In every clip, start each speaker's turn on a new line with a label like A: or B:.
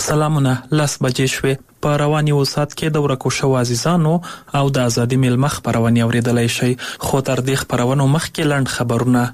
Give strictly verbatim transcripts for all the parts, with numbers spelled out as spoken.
A: سلامونه لس بجې شوې په رواني وسات کې د ورکو شو عزیزانو او د ازادي میلمه خبرونه اوریدلای شي خو تر دې خبرونو مخکې لاند خبرونه.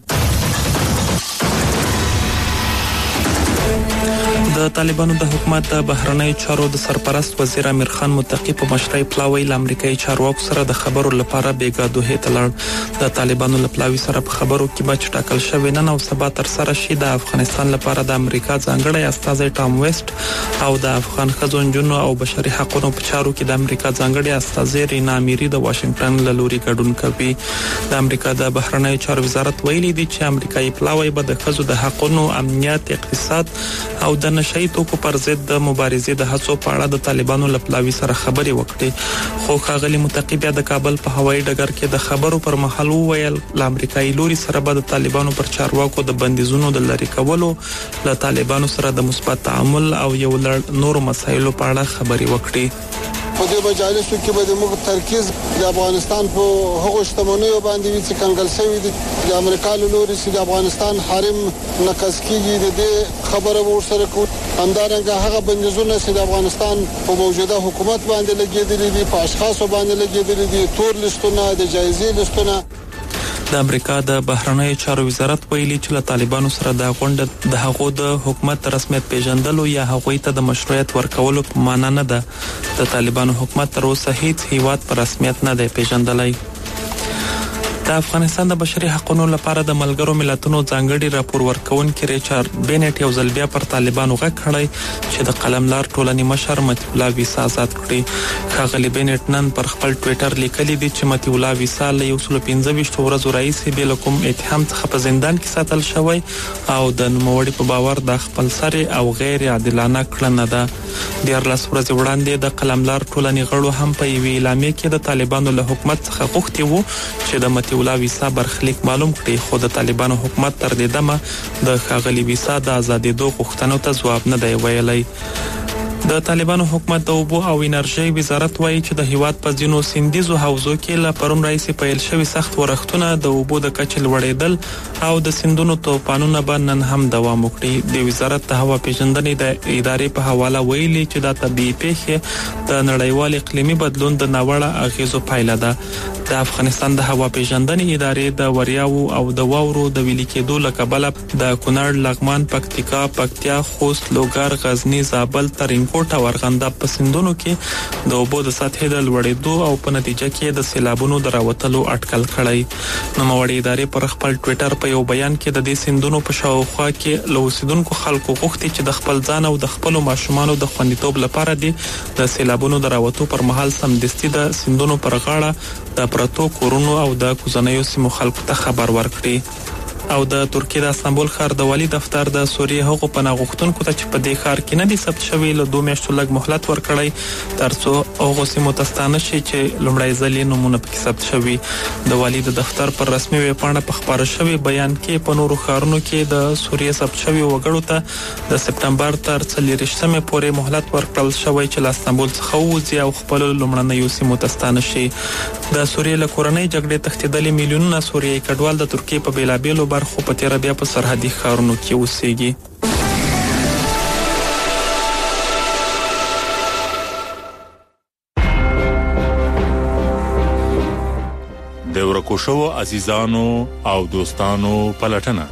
A: د طالبانو د حکومت د بهرنی چارو د سرپرست وزیر امیر خان متقی په مشرۍ پلاوی له امریکایي چارواکو سره د خبرو لپاره بیګا دوه ته لاړ. د طالبانو له پلاوی سره په خبرو کې بچ ټاکل شوی نن او سبا تر سره شي د افغانستان لپاره د امریکا ځانګړی استازی ټام ویسټ او د افغان خزونجونو او بشري حقوقو په چارو کې د امریکا ځانګړی استازی رینا امیری د واشنگټن له لوري ګډون کوي. د امریکا د بهرنی چارو وزارت ویلي دی چې امریکایي پلاوی به د خزو د حقوقو امنیت اقتصاد او د نشئی توکو پر ضد د مبارزې د هڅو په اړه د طالبانو له پلاوی سره خبرې وکړي خو ښاغلي متقی بیا د کابل په هوایي ډګر کې د خبرو پر مهال وویل له امریکایي لوري سره به د طالبانو پر چارواکو د بندیزونو د لری کولو له طالبانو سره د مثبت تعامل او یو لړ نورو مسایلو په اړه خبرې وکړي.
B: په دې مجالسو کې به موږ ترکیز د افغانستان په هغو شتمنیو باندې وي چې کنګل شوی دي د امریکا له لوري چې د افغانستان حریم نقض کیږي د دې خبره ورسره کوو. همدارنګه هغه بندیزونه چې د افغانستان په موجوده حکومت باندې لګیدلي دي په اشخاصو باندې لګیدلي دي تور لیستونه د جایزې لیستونه.
A: د امریکا د بهرنی چارو وزارت ویلي چې له طالبانو سره د غونډه د هغو د حکومت رسمیت پیژندلو یا هغوی ته د مشروعیت ورکولو په معنا نه ده. د طالبانو حکومت تر اوسه هیڅ هیواد په رسمیت نه دی پیژندلی. د افغانستان د بشري حقوقو لپاره د ملګرو ملتونو ځانګړي راپور ورکونکي ریچارډ بینټ یو ځل بیا پر طالبانو غږ کړی چې د قلمدار ټولنې مشر متي الله ویسا آزاد کړي. ښاغلي بینټ نن پر خپل ټوئیټر لیکلي دي چې متي الله ویسا له یو سل پنځه ویشت ورځو راهیسې بې له کوم اتهام څخه په زندان کې ساتل شوی او د نوموړي په باور د خپل سري او غیر عادلانه کړنه ده. دیارلس ورځې وړاندې د قلمدار ټولنې غړو هم په یوې اعلامیه کې د طالبانو له حکومت څخه غوښتي وو چې د متي الله ویسا برخلیک معلوم کړي خو د طالبانو حکومت تر دې دمه د ښاغلي ویسا د ازادېدو غوښتنو ته ځواب نه دی ویلی. د طالبانو حکومت د اوبو او انرژي وزارت وایي چې د هیواد په ځینو سیندیزو حوزو کې له پرون راځي پیل شوی سخت ورښتونه د اوبو د کچې لوړېدل او د سیندونو توپانونه به نن هم دوام وکړي. د وزارت د هوا پیژندنې د ادارې په حواله ویلي چې دا طبيعي پیښې د نړیوال اقلیمي بدلون د ناوړه اغیزو پایله ده. د افغانستان د هوا پیژندنې ادارې د وریاو او د واورو د ویلي کېدو لکبله د کونړ، لغمان، پکتیکا، پکتیا، خوست، لوګر، غزنی، زابل، ترینکوټ او ارغنداب په سیندونو کې د اوبو د سطحې د لوړېدو او په نتیجه کې د سیلابونو د راوتلو اټکل کړی. نوموړي ادارې پر خپل ټوئیټر په یو بیان کې د دې سیندونو په شاوخوا کې له اوسیدونکو خلکو غوښتي چې د خپل ځان او د خپل ماشومانو د خوندیتوب لپاره دي د سیلابونو د راوتو پر مهال سمدستي د سیندونو پر غاړه د پرتو کورونو او د کوزنیو سیمو خلکو ته خبر ورکړي. او د ترکیه د استانبول ښار د والی دفتر د سوریه حقوق پناه غوښتونکو ته چې په دې ښار کې نه دي ثبت شوی له دوه میاشتو لږ مهلت ورکړی ترڅو هغه سیمو ته ستانه شي چې لومړی ځل یې نمونه پکې ثبت شوی. د والی د دفتر پر رسمي ویبپاڼه په خبره شوی بیان کې په نورو ښارونو کې د سوریه ثبت شوی وګړو ته د سپټمبر تر څلورویشتمې پورې مهلت ورکړل شوی چې له استانبول څخه وځي او خپل لومړنیو سیمو ته ستانه شي. د سوریه له کورنۍ جګړې تښتېدلي میلیونونه سوریایي کډوال د ترکیه په بیلابیلو برخو په تیر بیا په سرحدي ښارونو کې اوسېږي.
C: د ورکو شوو عزیزانو او دوستانو پلټنه.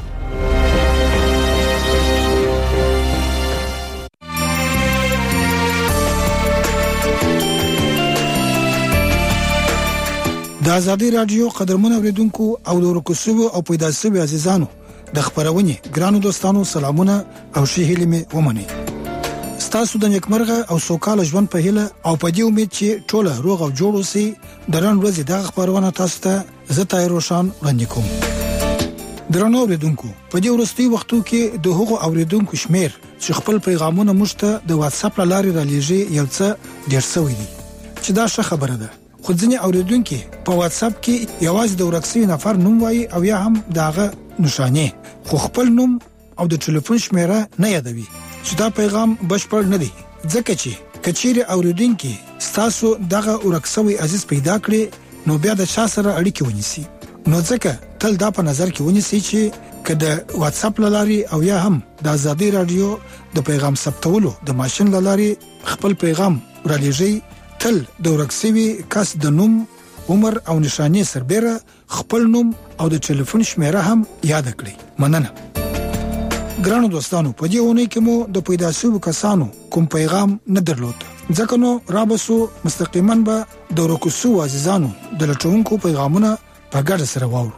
D: د ازادي رادیو قدرمن اوریدونکو او د ورکو شوو او پیدا شوو عزیزانو د خبرونې ګرانو دوستانو سلامونه او ښه هیله مې ومني. ستاسو د نیکمرغه او سوکاله ژوند په هیله او په دې امید چې ټول روغ او جوړ اوسئ. د نن ورځې د خبرونه تاسو ته زه تای روشان وړاندې کوم. درنو اوریدونکو په دې ورستي وختو کې د هغو اوریدونکو شمیر چې خپل پیغامونه موږ ته د واتس اپ لارې را لېږي یو څه ډیر شوی دی چې دا ښه خبره ده. خو ځینې اوریدونکو په واتس اپ کې یوازې د ورکسي نفر نوم وایي او یا هم داغه نشانه خو خپل نوم او د ټلیفون شمیره نه یادوي چې دا پیغام بشپړ نه دی. ځکه چې کچېره اوریدونکو ستاسو دغه ورکسوي عزیز پیدا کړي نو بیا د چا سره اړیکه ونیسي. نو ځکه تل دا په نظر کې ونیسي چې که د واتس اپ لاري او یا هم د ازادي رادیو د پیغام ثبتولو د ماشين لاري خپل پیغام را لېږئ تل د ورکسوي کس د نوم عمر او نشانې سربېره خپل نوم او د ټلیفون شمیره هم یاد کړئ. مننه. ګرانو دوستانو په دې ونې کې مو د پیدا شوو کسانو کوم پیغام نه درلود ځکه نو رابسو مستقیما به د ورکسو عزیزانو د لټونکو پیغامونه په ګډه سره واورو.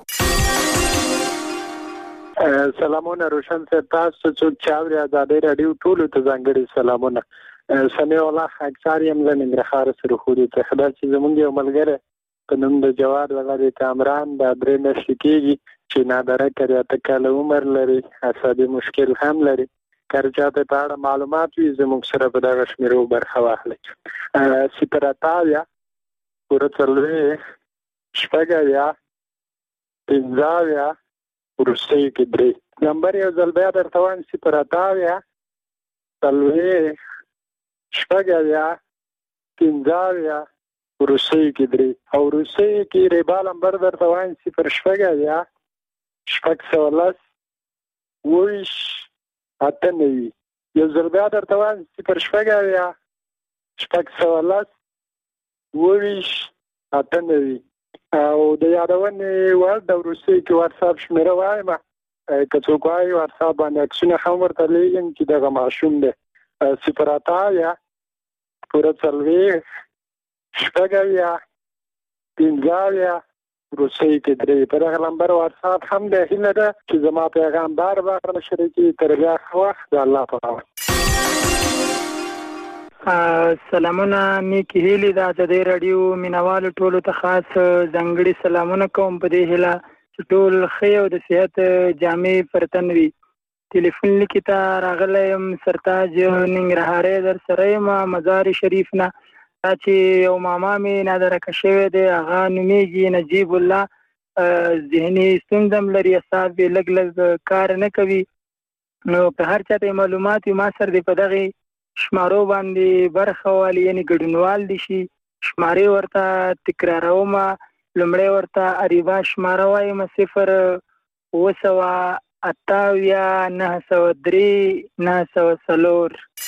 E: سلامونه روشن صاحب، تاسو څوک چاوري ازادي رادیو ټول ته ځانګړي سلامونه. سمي الله اکثر یم زمين رخار سره خو دې ته خدای چې زمونږ یو ملګری په نوم د جواد ولادي کامران د درې نشي کېږي چې نادره کړی ته کله عمر لري، عصبي مشکل هم لري. کارچاته په اړه معلومات وي زموږ سره په دغه شمیرو برخه واخلي. سپراتاویا ورڅلوي شپږاویا پنځاویا ورسې کې درې نمبر یو ځل بیا درته وایم سپراتاویا تلوي شپږاویا پنځاویا ورسې کې درې او ورسې کې ریبا نمبر درته وایم صفر شپږاویا شپږ سوالس ویش اته نوي یو ځل بیا درته وایم صفر شپږاویا شپږ سوالس ویش اته نوي او د یادونې وړ د روسي کې واتس اپ شمیره وایم که څوک وایي واتس اپ باندې عکسونه هم ورته لیږم چې دغه ماشوم دی صفر اتاویا پوره څلوېښت شپږاویا پنځاویا روسي کې درې په دغه نمبر واتس اپ هم دی. هیله ده چې زما پیغام بار بار شریکي تر بیا ښه وخت د الله په امان.
F: سلامونه نیکی هیلی د ازادي رادیو مینوالو ټولو ته خاص ځانګړي سلامونه کوم په دې هیله چې ټول ښه او د صحت جامې پر تن وي. ټلیفون لیکي ته راغلی یم سرتاج ننګرهارۍ در سره یم مزار شریف نه. دا چې یو ماما مې نادرکه شوی دی هغه نومیږي نجیب الله، ذهني ستونزه هم لري، اعصاب یې لږ لږ کار نه کوي. نو که هر چا ته معلومات وي ما سره دی په دغې شمارو باندې برخه والی یعنی ګډونوال دي شي شمارې ورته تکراروم. لومړی ورته اریبا شماره وایم صفر اوه سوه اتاویا نهه سوه درې نهه سوه څلور.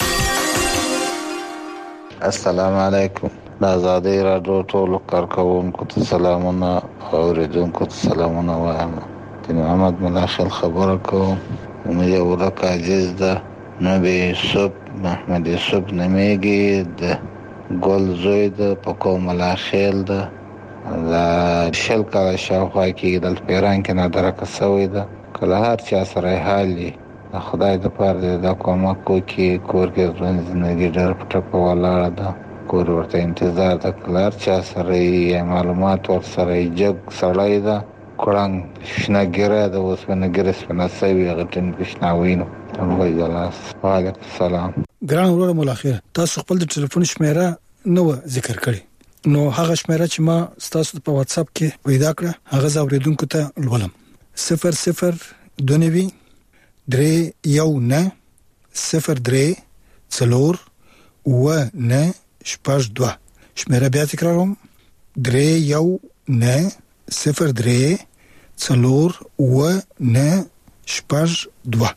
G: السلام علیکم. د ازادي رادیو ټولو کارکوونکو ته سلامونه او اوریدونکو ته سلامونه وایم. د محمد ملاخل خبره کوم. مې یو ورک عاجز ده نبی یوسف محمد یوسف نمیږي د ګل زوی د پکو ملاخیل ده د شل کاله شاوخوا کې دلته پیران کې نادرکه سوی ده. کله هر چا سره حالي خدای د پاره د کومک کوي کور کې ژوند زندگی ډېر پټه په ولاړه ده. کور ورته انتظار د کلار چا سره یې معلومات ور سره جګ سړی ده کورنګ شنګره د وسونه ګرس په نسوي غټن بشناوینو. وعلیکم السلام.
D: ګران ورور ملاخیر تاسو خپل د ټلیفون شمیره نو ذکر کړی نو هغه شمیره چې ما تاسو په واتس اپ کې پیدا کړه هغه زاوریدونکو ته ولولم صفر صفر دوه نوي درې یو نه صفر درې څلور اوه نه شپږ دوه. شمیره بیا تکراروم درې یو نه صفر درې څلور اوه نه شپږ دوه.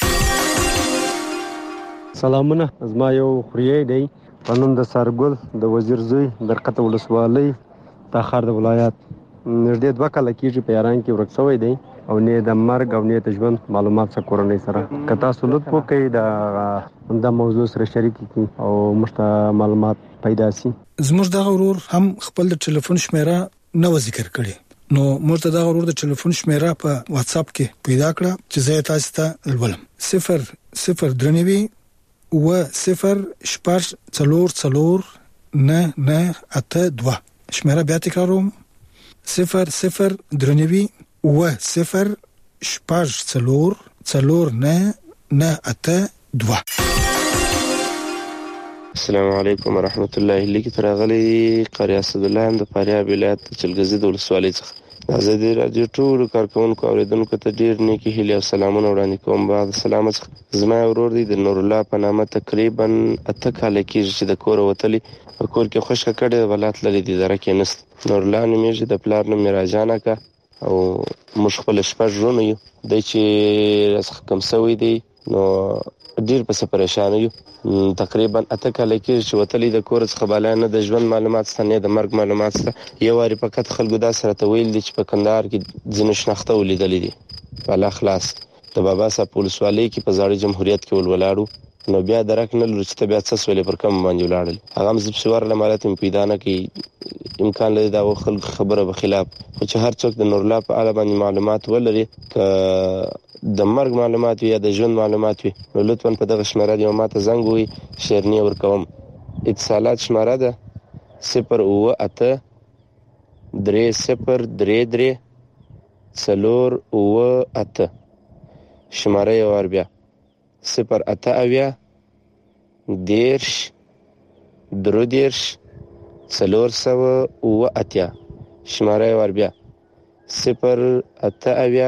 H: سلامونه، زما یو خوریی دی په نوم د سارګل د وزیر زوی درقته ولسوالۍ تاخار د ولایت نږدې دوه کاله کېږي په یاران کې ورک شوی دی او نه د مرګ او نه د ژوند معلومات څخه کورنۍ سره که تاسو لطف وکړئ د موضوع سره شریک کړئ او موږ ته معلومات پیدا شي.
D: زموږ دغه ورور هم خپل د ټلیفون شمیره نو ذکر کړي نو موږ ته دغه ورور د ټلیفون شمیره په واتس اپ کې پیدا کړه چې زه تاسو ته ولولم صفر صفر درنوي و صفر شپږ څلور څلور نه نه اته دوه. شمیره بیا تکراروم صفر صفر درنوي و صفر شپږ څلور څلور نه نه اته دوه.
I: السلام علیکم ورحمت الله. لیکي ترغلي قاری اسد الله هم د فاریاب ولایت چلګزي د ولسوالۍ څخه ازادي رادیو ټول کارکونکو اوریدونکو ته ډیر نیکی هیله او سلامونه وړاندې کوم. بعد سلام زما ورور دی د نور الله په نامه تقریبا اته کال کېږي چې د کور وتلی کور کې خوشک کړي ولات لري د درکې نست. نور الله نومېږي د پلار نوم میراجانه کا او موږ خپل شپږ ورونه یو د چې راڅخه کم سوی دی نو ډیر په پریشان یو. تقریبا اته کال کې چې وتلی د کور څخه بالا نه د ژوند معلومات ستنه نه د مرګ معلومات ستنه یو واری فقط خلکو دا سره ته ویل دي چې په کندهار کې ځینې شناخته ولیدلې دي الله خلاص د بابا صاحب ولسوالۍ کې په زاړه جمهوریت کې ولولاړو نو بیا درک نه لري چې بیا څه سولې پر کم باندې ولاړل هغه مزب سوار لمالات پیدا نه کې امکان لري دا خلک خبره به خلاف خو چې هر څوک د نور الله په اړه باندې معلومات ولري ک د مرګ معلومات یا د ژوند معلومات وي نو لطفا په دغه شماره دی ماته زنګ وي شیرنی ورکوم. اتصالات شماره ده صفر اوه اته درې صفر درې درې څلور اوه اته شماره یو ور بیا صفر اته اویا دیرش درو دیرش څلور سوه اوه اتیا شماره یې ور بیا صفر اته اویا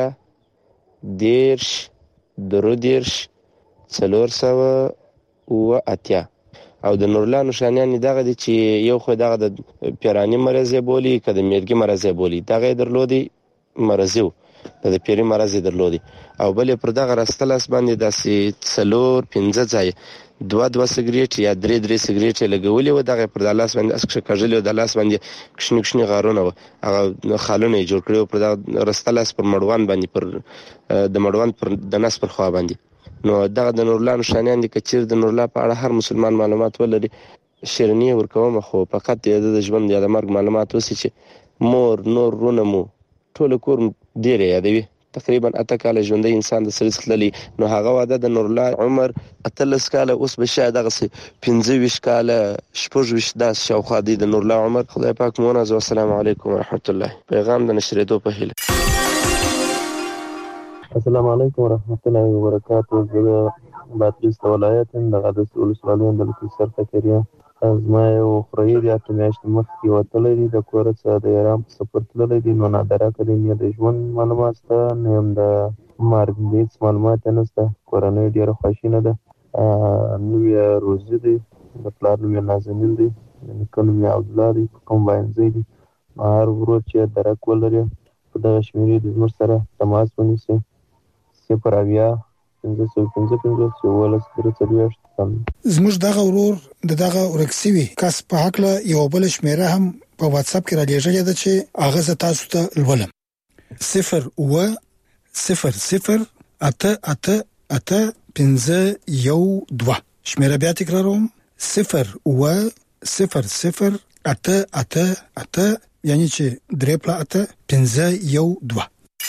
I: دیرش درو دیرش څلور سوه اوه اتیا. او د نورلا نشانیان دغه دي چې یو خو دغه د پیرانی مرض بولی کده میرګي مرض بولی دغه درلودي مرزو د پیری مرض درلودي او بلې پر دغه راستلاس باندې داسې څلور پنځه ځای دوا دوا سګریټ یا درې درې سګریټ لګولې و دغه پر د لاس باندې اسکه کاجل د لاس باندې کښنی کښنی غارونه و هغه خالونه جوړ کړو پر د راستلاس پر مړوان باندې پر د مړوان پر د نس پر خوا باندې نو دغه د نورلا نشانیان دي کچیر د نورلا په اړه هر مسلمان معلومات ولري شیرنی ورکوم خو فقط د ژوند یا د مرګ معلومات وسی چې مور نور رونه مو ټول کور ډیر یادوي تقریبا اته کال ژوندۍ انسان د سره تللی نو هغه واده د نورلا عمر اتلس کال اوس به شاید دغه پنځه ویشت کال شپږ ویشت داس شاوخوا دی د نورلا عمر خدای پاک مو ناز. والسلام علیکم ورحمت الله. پیغام د نشریدو په هیله.
J: السلام علیکم ورحمت الله وبرکاته. زه باتریس ولایت د غدس ولسوالۍ د لکسر فکریا زما یو خوري د اته میاشتې مخکې وتلی دی د کور څخه د ایران په سفر تللی دی نو نادره کړی مې د ژوند معلومات شته نه هم د مرګ هیڅ معلومات نه شته. کورنۍ ډېره خواشینه ده. نوم یې روزي دی د پلار نوم یې نازنین دی د نیکه نوم یې عبدالله دی کمباینزی دی. هر ورور چې درک ولري په دغه شمېرې د زموږ سره تماس ونیسي صفر اویا پنځه سوه پنځه پنځوس یوولس درې څلوېښت.
D: زموږ دغه ورور د دغه ورک سوي کس په هکله یو بل شمیره هم په واتس اپ کې را لېږلې ده چې هغه زه تاسو ته لولم. صفر اوه صفر صفر اته اته اته پنځه یو دوه. شمیره بیا تکراروم صفر اوه صفر صفر اته اته اته یعنی چې درې پلا اته پنځه یو دوه.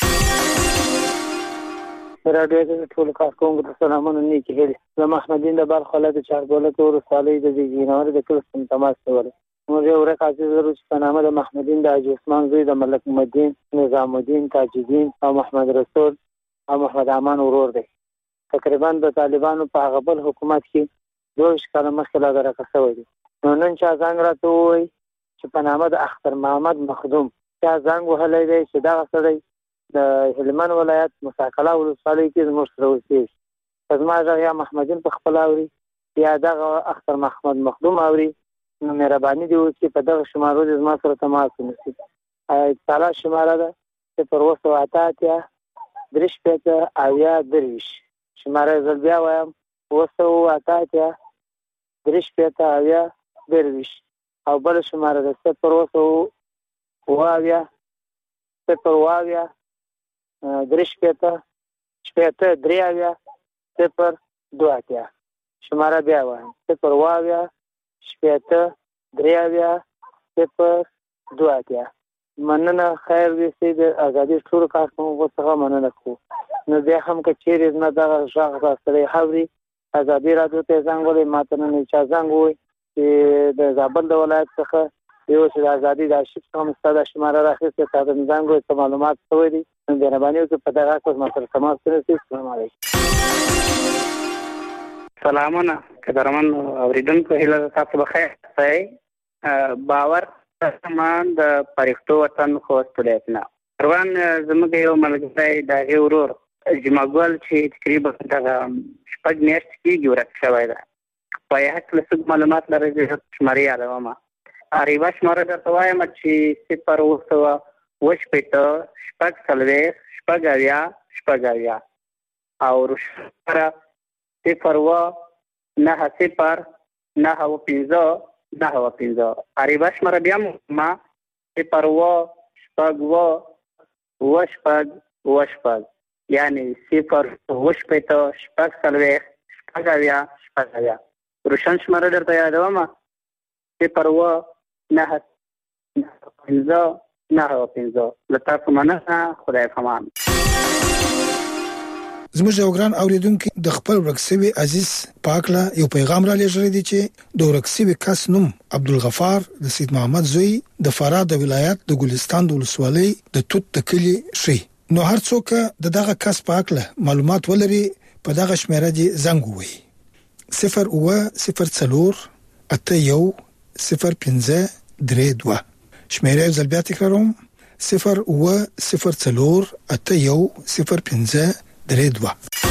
F: راډیو د ټول کارکونکو ته سلامونه نیکی هیلې. زه محمدین د بلخ ولایت چارګولک ولسوالۍ د زیږینور د کلستون تماس کوله. موږ یو ورک عزیز ورو چې په نامه د محمدین د حاجي عثمان زوی د ملک محمدین نظام الدین تاج الدین او محمد رسول او محمد امان ورور دی. تقریبا د طالبانو په هغه بل حکومت کې دوه کاله مخکې لا درکه شوی دی. نو نن چا زنګ راته ووایي چې په نامه د اختر محمد مخدوم چا زنګ وهلی دی چې دغه سړی د هلمند ولایت مساکله ولسوالۍ کې زموږ سره اوسېږي. په زما غږ یا محمدین په خپله اوري یا دغه اختر محمد مخدوم اوري نو مهرباني دې وکړي په دغه شمارو دې زما سره تماس ونیسي. اتصالات شماره ده صفر اوه سوه اته اتیا درې شپېته اویا درویشت. شماره یې زه بیا وایم اوه سوه اته اتیا درې شپېته اویا درویشت او بله شماره ده صفر اوه سوه اوه اویا صفر اوه اویا درې شپېته شپېته درې اویا صفر دوه اتیا. شماره بیا وایم صفر اوه اویا شپېته درې اویا صفر دوه اتیا. مننه. خیر ویسي د ازادي ټولو کارکونکو څخه مننه کوو. نو بیا هم که چیرې زما دغه غږ راستلی حوري ازادي راډیو ته زنګ ولی ماته نن چا زنګ ووایي چې د زابل د ولایت څخه یو چې د ازادي د آرشیف څخه مې ستا دا شماره راخیستې تا ته مې زنګ ووایي څه معلومات شوی دي نو مهرباني وکړئ په دغه حق زما سره تماس ونیسئ. السلام علیکم.
K: سلامونه قدرمن اورېدونکو هیله تاسو بخیر اوسئ. باور سامان د پرښتو وطن خوست ولایت نه روان زموږ یو ملګری د هغې ورور جمعګل چې تقریبا دغه شپږ میاشتې کېږي ورک شوی ده. په یې هکله څه معلومات لرئ زه شمارې یادوم. اریبه شماره درته وایم چې صفر اوه سوه وشپېته شپږ څلوېښت شپږ اویا شپږ اویا او روشن شمېره صفر اووه نهه صفر نهه اووه پنځه نهه اووه پنځه عربه شمېره بیا هم صفر اووه شپږ اووه اووه شپږ اووه شپږ یعنې صفر اووه شپېته شپږ څلوېښت شپږ اویا شپږ اویا روشن شمېره درته یادوم صفر اووه نهه پنځه نهه اووه پنځه له تاسو مننه خدای پامان.
D: زموږ یو ګران اوریدونکي د خپل ورک شوي عزیز پاکله یو پیغام را لېږلی دی چې د ورک شوي کس نوم عبدالغفار د سید محمد زوی د فراه د ولایت د ګلستان د ولسوالۍ د توت د کلي شي. نو هر څوک د دغه کس پاکله معلومات ولري په دغه شمیره دی زنګ ووهي صفر اووه صفر څلور اته یو صفر پنځه درې دوه. شمیره یو ځل بیا تکراروم صفر اووه صفر څلور اته یو صفر پنځه درې دوه.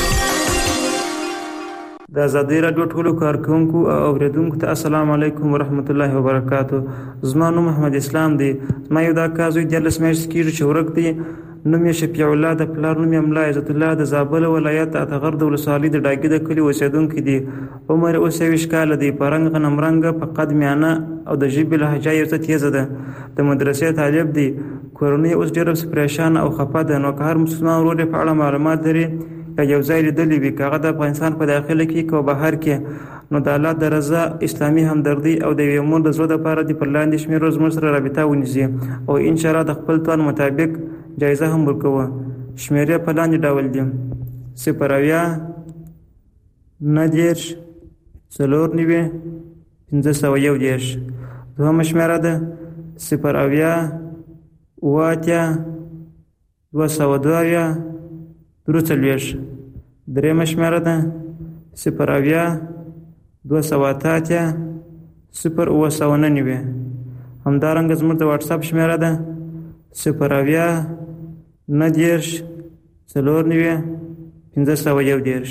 L: د آزادۍ راډیو ټولو کارکونکو او اوریدونکو ته السلام علیکم ورحمت الله وبرکاتو. زما نوم محمد اسلام دی. زما یو دا کار زوی دیارلس میاشتې کېږي چې ورک دی. نوم یې شفیع الله د پلار نوم یې ملا عزت الله د زابل ولایت اتغر د ولسوالۍ د ډاګي د کلي اوسېدونکی دی. عمر اوس یویشت کاله دی. په رنګ غنم رنګه په قد میانه او د ژبې لهجه یې څه تیزه ده. د مدرسې طالب دی. کورنۍ اوس ډېره پریشانه او خفه ده. نو که هر مسلمان ورور یې په اړه معلومات لري یا یو ځای لیدلی وي که هغه د افغانستان په داخله کې که بهر کې نو د الله د رضا اسلامي همدردي او د یوې مور د زړه دپاره د پر لاندې شمېرو زموږ سره رابطه ونیسي او انشاءالله د خپل توان مطابق جایزه هم ورکوه. شمېرې په لاندې ډول دي صفر اویا نهه دېرش څلور نوي پنځه سوه یو دېرش. دوهمه شمېره ده صفر اویا اووه اتیا دوه سوه دوه اویا درې څلوېښت. درېیمه شمېره ده صفر اویا دوه سوه اته اتیا صفر اووه سوه نهه نوي. همدارنګه زموږ د واټساپ شمېره ده صفر اویا نهه دېرش څلور نوي پنځه سوه یو دېرش.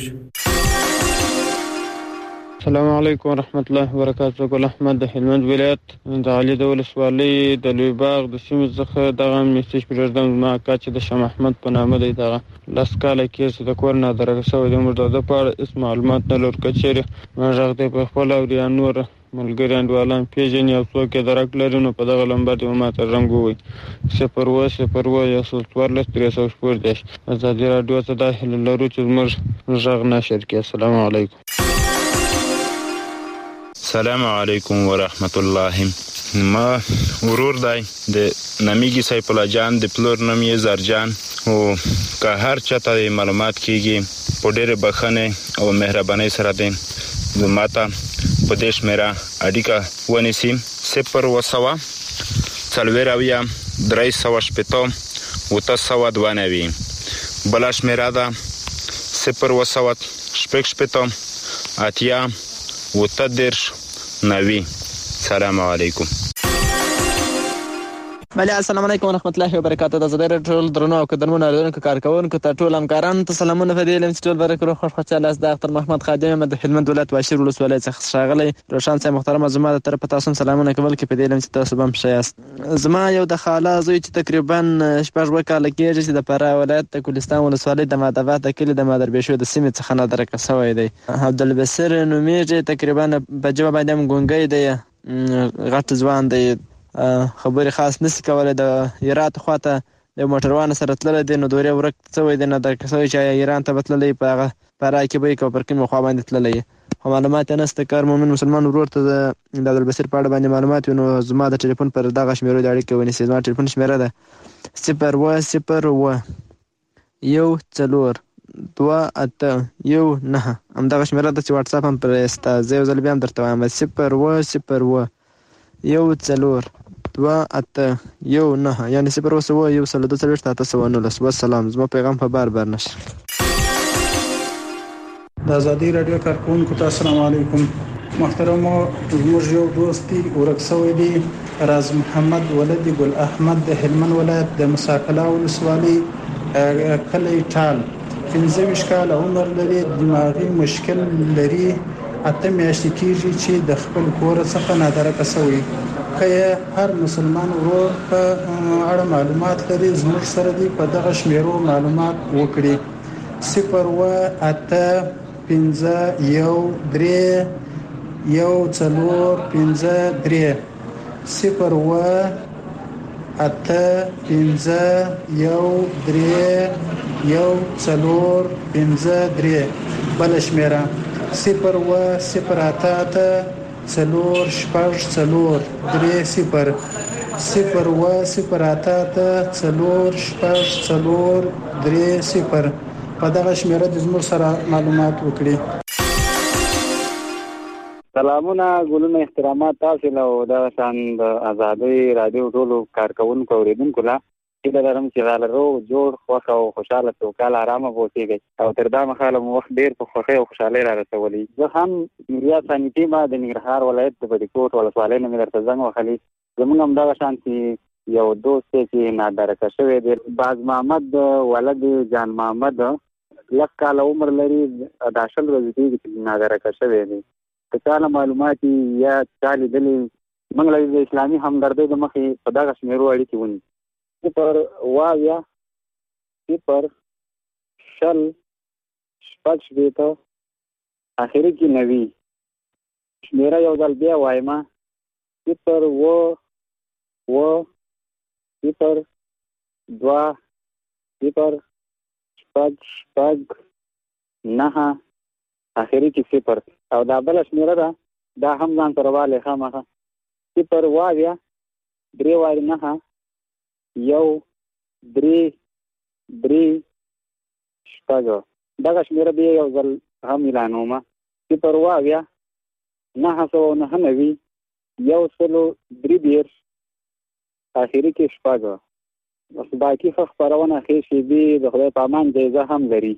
M: السلام علیکم ورحمت الله وبرکاتو. ګل احمد د هلمند ولایت د علي د ولسوالۍ د لوی باغ د سیمې څخه دغه میسج پرېږدم. زما اکا چې د شاه محمد په نامه دی دغه لس کاله کېږي چې د کور نه درګه شوی دی. موږ د ده په اړه هېڅ معلومات نه لرو. که چېرې ما غږ دی په خپله اوري یا نور ملګري انډیوالان پېژني او څوک یې درک لري نو په دغه لمبر دې ما ته رنګ ووایي صفر اووه صفر اووه یو سل څوارلس درې سوه شپږ دېرش. ازادي راډیو ته دا هیله لرو چې زموږ غږ نشر کړي. السلام علیکم.
N: السلام علیکم ورحمت الله. ما ورور دی د نامیږي سیف الله جان د پلور نوم یې زرجان او که هر چاته معلومات کیږي په ډېرې بښنې او مهربانۍ سره دی ما ته په دې شمېره اړیکه ونیسي صفر اووه سوه څلوېښت اویا درې سوه شپېته اوته سوه دوه نوي. بله شمېره ده صفر اووه سوه شپږ شپېته اتیا اوته دېرش نوي. سلام علیکم.
O: بله السلام علیکم ورحمت الله وبرکاتو. د آزادۍ راډیو ټول درنو او قدرمنو اورېدونکو کارکوونکو ته ټول همکارانو ته سلامونه. په دې علم چې ټول برکت روغ خوش خوشحاله یاست. د اختر محمد خادم یم د هلمند ولایت واشیر ولسوالۍ څخه ښاغلی روشن صاحب محترمه زما د طرفه تاسو هم سلامونه کول کې په دې علم چې تاسو به هم ښه یاست. زما یو د خاله زوی چې تقریبا شپږ اووه کاله کېږي چې د فراه ولایت د ګلستان ولسوالۍ د مادبات د کلي د مادربېشو د سیمې څخه نادرکه شوی دی. عبدالبصیر نومیږي. تقریبا په ژبه باندې هم ګونګی دی. غټ ځوان دی. خبرې خاص نسی کولی. د هرات خواته د موټروان سره تللی دی نو دورې ورک شوی دی. نادرکه شوی چې ایران ته به تللی په هغه فراه کې به یې که پر کومې خوا باندې تللی خو معلومات یې نشته. که هر مومن مسلمان ورور ته د عبدالبصیر په اړه باندې معلومات وي نو زما د ټلیفون پر دغه شمېرو د اړیکې ونیسي. زما ټلیفون شمېره ده صفر اووه صفر اووه یو څلور دوه اته یو نهه. همدغه شمېره ده چې واټساپ هم پرې سته. زه یو ځل بیا هم درته وایم صفر اووه صفر اووه یو څلور دوه اته یو نهه یعنې صفر اووه سوه یو سل دوه څلوېښت اته سوه نولس. وسلام. زما پیغام په بار بار نشر.
D: د آزادۍ راډیو کارکوونکو ته السلام علیکم. محترمو زموږ یو دوست دی ورک شوی دی راز محمد ولد ګل احمد د هلمند ولایت د مساکلا ولسوالۍ کلی ټال. پنځه ویشت کاله عمر لري. دماغي مشکل لري
P: اته میاشتې کېږي چې د خپل کور څخه نادرکه شوی. که هر مسلمان ورور په اړه معلومات لري زموږ سره دی په دغه شمیرو معلومات وکړي. صفر و اته پنځه یو درې یو څلور پنځه درې صفر و اته پنځه یو درې یو څلور پنځه درې. بل شمیره صفر و صفر اته اته څلور شپږ څلور درې صفر صفر و صفر اته اته څلور شپږ څلور درې صفر. په دغه شمیره د زموږ سره معلومات وکړي.
Q: سلامونه ګلونه احترامات تاسو له د شان د آزادۍ رادیو ټولو کارکونکو اوریدونکو لا چې لرم چې غالرو جوړ خوښ او خوشاله توکل آرامه بوسیږي او تر دا مخاله مو وخت ډیر په خوښۍ او خوشاله را رسولي. زه هم نوریا سانیټي ما د ننګرهار ولایت د بډیکوټ ولسوالۍ نه درته زنګ وهلی. زموږ هم دا شان چې یو دوست چې نادرکه شوی دی باز محمد ولد جان محمد لږ کال عمر لري د شل ورځې کې نادرکه شوی دی. که چاله معلومات یا چالي دلی موږ له اسلامي همدردۍ د مخې په دغه شمیرو اړیکې ونی. صفر واویا صفر شل شپږ شپېته اخري کې نوي شمیره یو ځل بیا وایمه صفر و و صفر دوه صفر شپږ شپږ نهه اخري کې صفر او دا بل شمیره ده دا هم ځان سره والی خامخه صفر واویا درې واري نهه یو درې درې شپږ. دغه شمیره بیا یو ځل هم اعلانومه صفر واویا نهه سوه نهه نوي یو سلو درې دېرش اخري کې شپږ. بس باقي ښه خپرونه ښې شیبې د خدای په امان جایزه هم لري.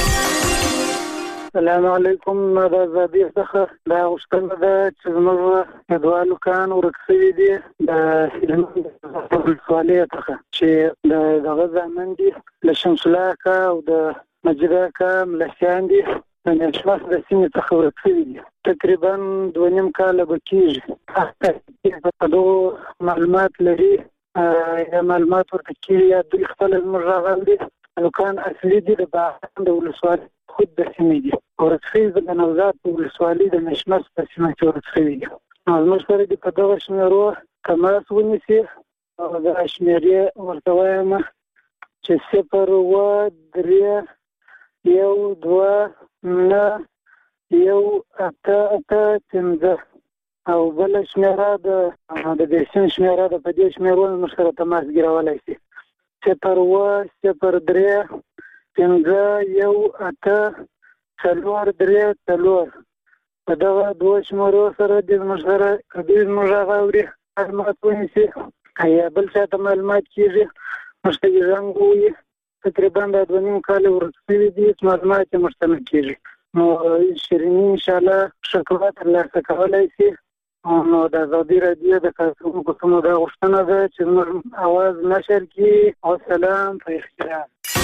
F: السلام علیکم. د آزادۍ څخه دا غوښتنه ده چې زموږ د دوه لوکان ورک شوي دي د هلمند ولسوالۍ څخه چې د دغه زامن دي له شمس الله اکا او د مجید اکا ملسیان دي د نشماس د سیمې څخه ورک شوي دي. تقریبا دوه نیم کاله به کېږي. په دغو معلومات لري یا معلومات ورته کېږي یا دوی خپله زموږ راغل دي. لوکان اصلي دي د باهان د ولسوالۍ خود د سیمې دي. ورک شوي د نوزاد په ولسوالۍ د مشمس په سیمه کې ورک شوي دي. زموږ سره دي په دغه شمیرو تماس ونیسي او د شمیرې ورته وایم چې صفر اووه درې یو دوه نه یو اته اته پنځه او بله شمیره د دې سیمې شمیره ده. په دې شمیرو زموږ سره تماس ګیرولی شي صفر اووه صفر درې پنځه یو اته څلور درې څلور. په دغه دوه شمیرو سره د زموږ سره دوی زموږ هغه اوري معلومات ونیسي یا بل چا ته معلومات کېږي موږ ته یې زنګ ووایي. تقریبا دا دوه نیم کاله ورک شوي دي معلومات یې موږ ته نه کېږي. نو شیریني انشاءالله شکوه ترلاسه کولی شي. نو د آزادۍ راډیو د کارکوونکو څخه دا غوښتنه ده چې زموږ اواز نشر کړي. وسلام په احترام.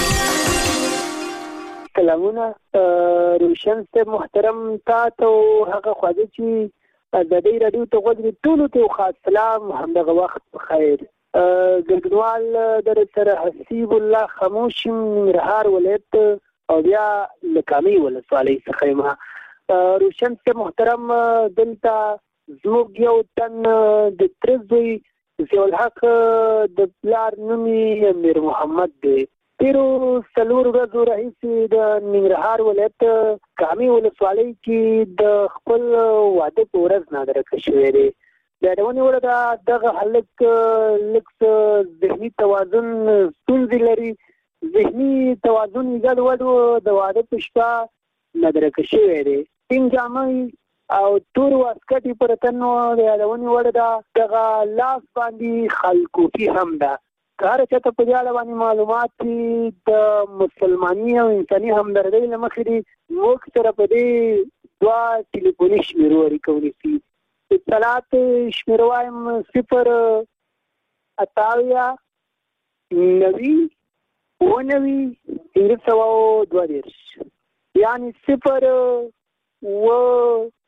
R: سلامونه روشن صاحب محترم تا ته هغه خواږه چې آزادۍ راډیو ته غوږ دي ټولو ته خاص سلام همدغه وخت بخیر. ګډونوال در سره حسیب الله خاموش ننګرهار ولایت او بیا له کامې ولسوالۍ څخه یم. روشن صاحب محترم دلته زموږ یو تن د تره زوی ضیاءالحق د پلار نوم یې امیر محمد دی. تیرو څلور ورځو راهیسې د ننګرهار ولایت کامې ولسوالۍ کې د خپل واده په ورځ نادرکه شوی دی. د یادونې وړ ده دغه هلک لږ څه ذهني توازن ستونزې لري. ذهني توازن یې ګډوډ و. د واده په شپه نادرکه شوی دی. سپین جامه او تور واسکټ یې پر تن و. د یادونې وړ ده دغه لاس باندې خلکوټي هم ده. که هر چاته په دې اړه باندې معلومات د مسلماني او انساني همدردۍ له مخې دي موږ سره په دې دوه ټلیفوني شمیرو اړیکه ونیسي. اطلاعات شمیره وایم صفر اته اویا نوي اووه نوي پنځه سوه دوه دېرش یعنې صفر اووه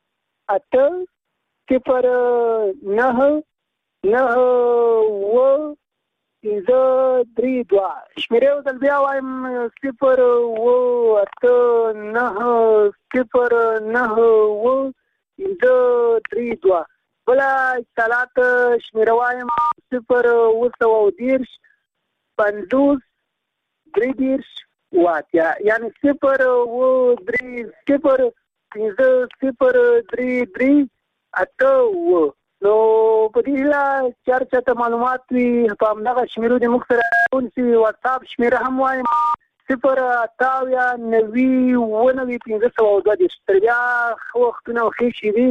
R: اته صفر نه نه و پنځه درې دوه. شمیرې یو ځل بیا وایم صفر و اته نه صفر نه و پنځه درې دوه. بله اتصالات شمیره وایم صفر اوه سوه او دېرش پنځوس درې دېرش اوه اتیا، یعنې صفر اوه درې صفر پنځه صفر درې درې اته اوه. نو په دې هیله چې هر چا ته معلومات وي په همدغه شمیرو دې موږ سره ونیسي. واتساپ شمیره هم وایم صفر اته اویا نوي اوه نوي پنځه سوه او دوه دېرش. تر بیا ښه وختونه او ښې شېبې.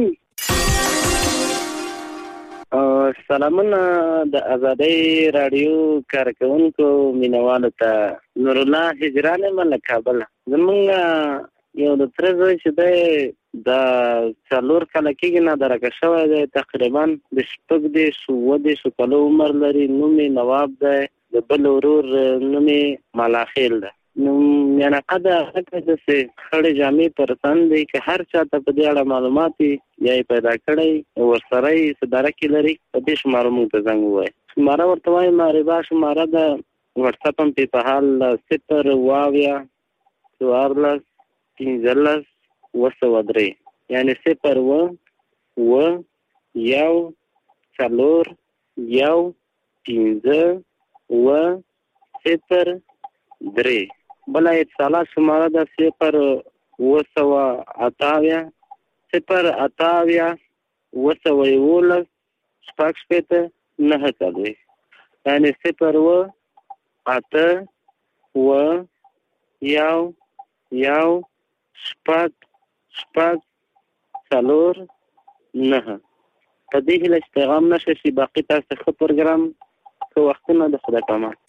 Q: سلامونه د ازادۍ راډیو کارکونکو مینوالو ته. نور الله هجران یم له کابله. زمونږ یو د تره زوی چې دی د څلور کاله کېږي نه درکه شوی دی، تقریبا د شپږ دېرش اووه دېرشو کالو عمر لري. نوم یې نواب دی، د بل ورور نوم یې ملاخیل دی. نو میانقه د هغه داسې خړې جامې پر تن دی که هر چا ته په دې اړه معلومات وي یا یې پیدا کړی ورسره یې څه درک لري په دې شماره موږ ته زنګ ووایي. شماره ورته وایي معربه شماره ده. وټساپ هم پې په حال صفر اوه اویا څوارلس پنځلس اوه سوه درې، یعنې صفر اوه اوه یو څلور یو پنځه اوه صفر درې. بله اتصالات شماره ده صفر اوه سوه اته اویا صفر اته اویا اوه سوه یولس شپږ شپېته نهه څلوېښت، یعنې صفر اوه اته اوه یو یو شپږ شپږ څلور نهه. په دې هیله چې پیغام نشه شي باقي تاسو ته ښه پروګرام ښه وختونه د خدای په امان.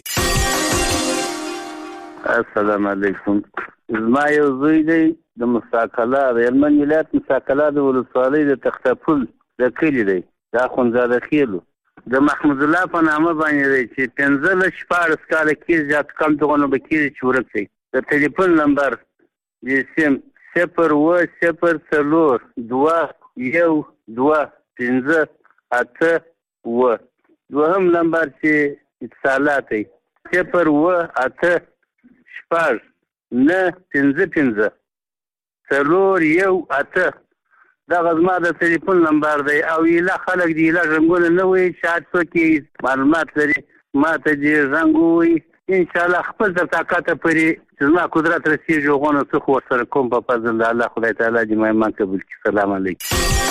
S: السلام علیکم. زما یو زوی دی د مستقله د هلمند ولایت مستقله د ولسوالۍ د تخته پل د کلي دی، د اخندزاده خیلو د محمود الله په نامه باندې دی چې پنځلس شپاړس کاله کېږي زیات کم دغه به کېږي چې ورک دی. د ټلیفون نمبر د سیم صفر اوه صفر څلور دوه یو دوه پنځه اته اوه. دوهم نمبر چې اتصالات دی صفر اوه اته شپږ نه پنځه پنځه څلور یو اته. دغه زما د ټلیفون نمبر دی. او ایله خلک د ایله رنګونه نه وایي چې هر څوک یې معلومات لري ما ته دې رنګ ووایي. انشاءالله خپل تر طاقته پورې چې زما قدرت رسېږي هغونه څه خو ورسره کوم په فضل د الله خدای تعالی دې ما ایمان قبول کړي. سلام علیکم.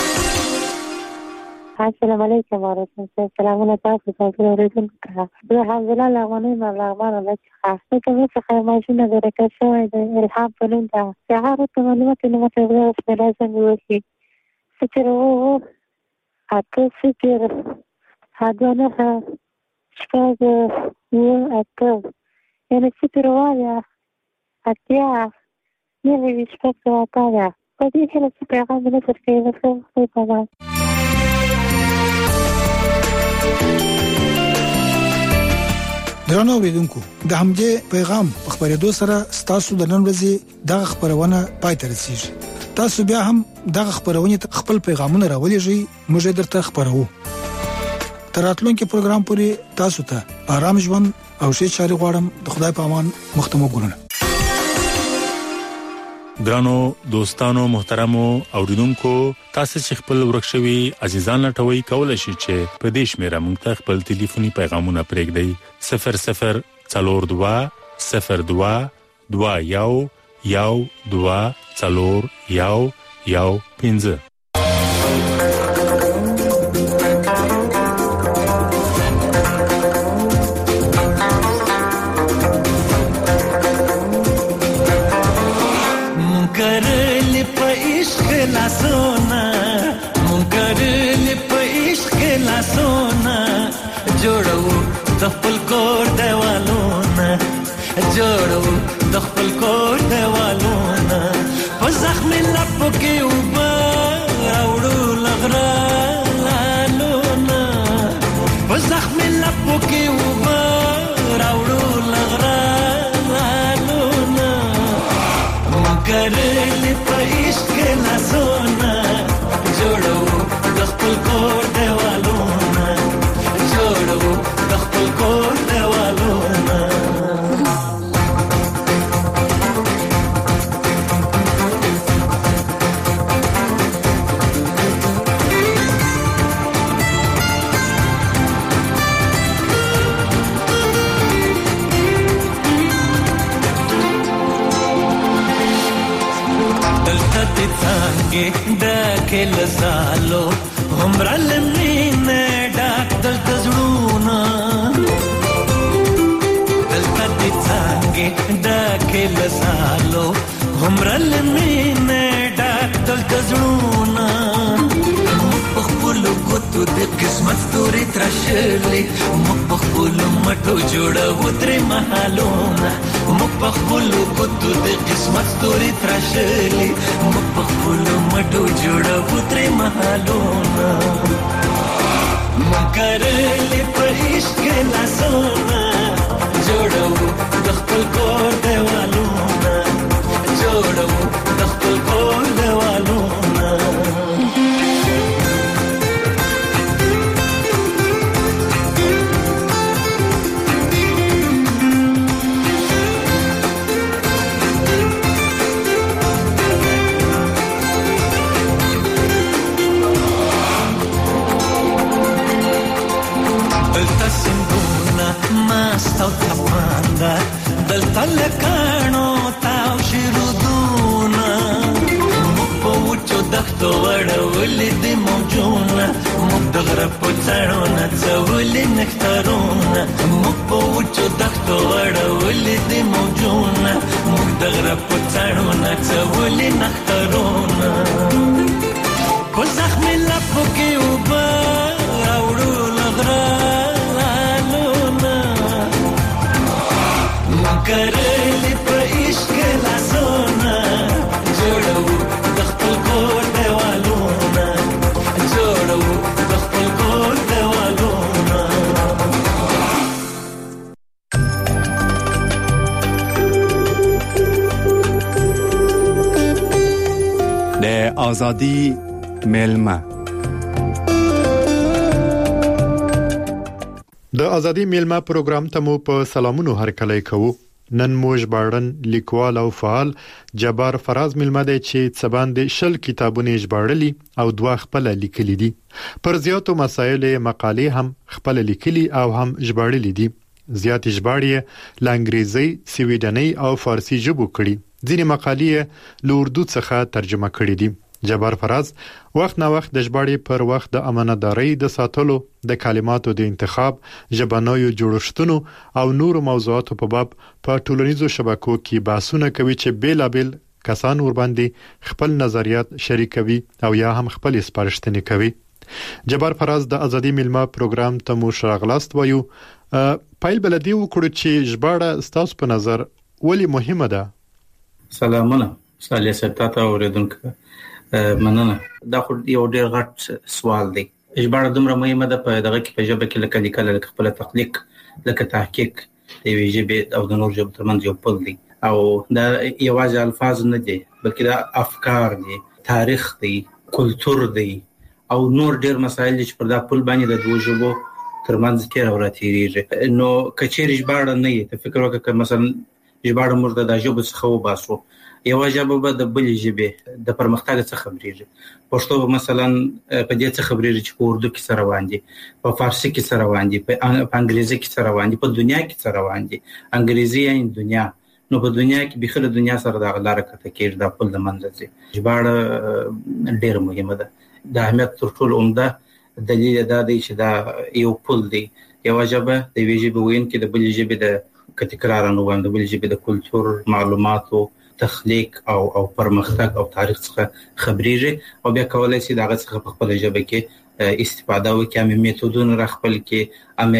T: السلام علیکم ورحمة الله. سلامونه تاسو ته اورېدونکو ته. زه الحمدلله له افغانۍ نه لغمان الله څخه زه کوم څخه ماشینه درکه شوی دی الهام په نوم ده. چې هغه ورته معلومات یې نه ماته اوس به لازم وشي. صفر اوه اته صفر دوه نهه شپږ اوه اته، یعنې صفر اوه اویا اتیا نهه ویشت شپږ سوه اته اویا. په دې هیله چې پیغام مې نشر کوي زه ښه خدای په امان.
D: درنو اوریدونکو د همدې پیغام په خبرېدو سره ستاسو د نن ورځې دغه خبرونه پای ته رسیږي. تاسو بیا هم دغه خبرونه خپل پیغامونه راولېږئ، موږ یې درته خبرو. تر راتلونکي پروګرام پورې تاسو ته آرام ژوند او ښې چارې غواړم. د خدای په امان مختمو ګورنه.
C: ګرانو دوستانو محترمو اوریدونکو، تاسو چې خپل ورکشوي عزیزان لټوي کولای شئ چې په دې شمیره موږ ته خپل ټلیفوني پیغامونه پرېږدئ. صفر صفر څلور دوه صفر دوه دوه یو یو دوه څلور یو یو پنځه.
U: د خپل کور دیوالونه جوړو د خپل کور دیوالونه په زخم لپو کې وبا راوړو لغرا لالونه په زخم لپو کې وبا راوړو لغرا لالونه مګرلې په عشق لاسونه جوړ ډکه لزالو همرا لمینه ډاک دل تزړونه دلته دې څنګه ډکه لزالو همرا لمینه ډاک دل تزړونه خپل ګوتو د قسمت ستوري ترشلې مخ په خپل مټو جوړو تر محلونه مخ په خپل ګوتو د قسمت ستوري ترشلې مخ په خپل مټو جوړو تر محلونه مکرلې په عشق لاسونه جوړو د خپل کور دیوالونه جوړو د خپل کور دیوالونه ماستو تپاندا دلته لکانو تاو شیرودونا مپو وچو دختو وړولې د موجونه مپ دغره پڅړونه څولې نخترونا مپو وچو دختو وړولې د موجونه مپ دغره پڅړونه څولې نخترونا کو زخم لپو کې وبا راوړو لغرا کرلی په عشق لاسونه جوړو د خپل کور دیوالونه جوړو د خپل کور دیوالونه
B: د ازادي میلمه
V: د ازادي میلمه پروګرام ته مو په سلامونو هرکلی کوو. نن مو ژباړن لیکوال او فعال جبار فراز میلمه دی چې څباند شل کتابونه ژباړلي او دوه خپل لیکلي دي. پر زیاتو مسایل مقالې هم خپل لیکلي او هم ژباړلي دي. زیات ژباړې له انګریزي، سویډني او فارسی ژبو کړي. ځینې مقالې له اردو څخه ترجمه کړي دي. جبار فراز وخت نا وخت د ژباړې پر وخت د امانتدارۍ د ساتلو، د کلماتو د انتخاب، ژبنیو جوړښتونو او نورو موضوعاتو په باب په ټولنیزو شبکو کې بحثونه کوي چې بیلابل کسان ور باندې خپل نظریات شریکوي او یا هم خپل سپارښتنې کوي. جبار فراز د ازادي میلمه پروګرام ته مو ښاغلاست وایو. پایل بلدی وکړو چې ژباړه ستاسو په نظر ولې مهمه ده؟
W: سلامونه صالح ستاته اوریدونکو، مننه. دا خو یو ډیر غټ سوال دی. ژباړه دومره مهمه ده په دغه کې په ژبه کې لکه لیکل، لکه خپل تخلیق، لکه تحقیق د یوې ژبې او د نور ژبو ترمنځ یو پل دی. او دا یوازې الفاظ نه دي بلکې دا افکار دي، تاریخ دی، کلچر دی او نور ډیر مسایل چې پر دا پل باندې د دوه ژبو ترمنځ کې راوتیریږي. نو کچېر ژباړه نه وي، ته فکر وکړه مثلا ژباړه موږ د ژبې څخه وباسو، یو ژبه به د بلې ژبې د پرمختګ څخه خبرېږي. پښتو مثلا په دې څخه خبرېږي چې په اردو کې سره روان دي، په فارسی کې سره روان دي، په انګریزي کې سره روان دي، په دنیا کې سره روان دي. انګریزي یعنی دنیا، نو په دنیا کې به خله دنیا سره د غلاره کته کې د خپل د منځي ژباړه ډېر مهمه ده. د اهمیت تر ټولو عمده دلیل دا دی چې دا یو پل دی. یو ژبه د ویژې ژبې وین کې د بلې ژبې د کتکرار نه وند د بلې ژبې د کلچر، معلوماتو، تخلیق او او پرمختګ او تاریخ څخه خبرېږي او بیا کولای شي دغه څخه په خپل ژبه کې استفاده وکړي، هم میتودونه راخپل کې، هم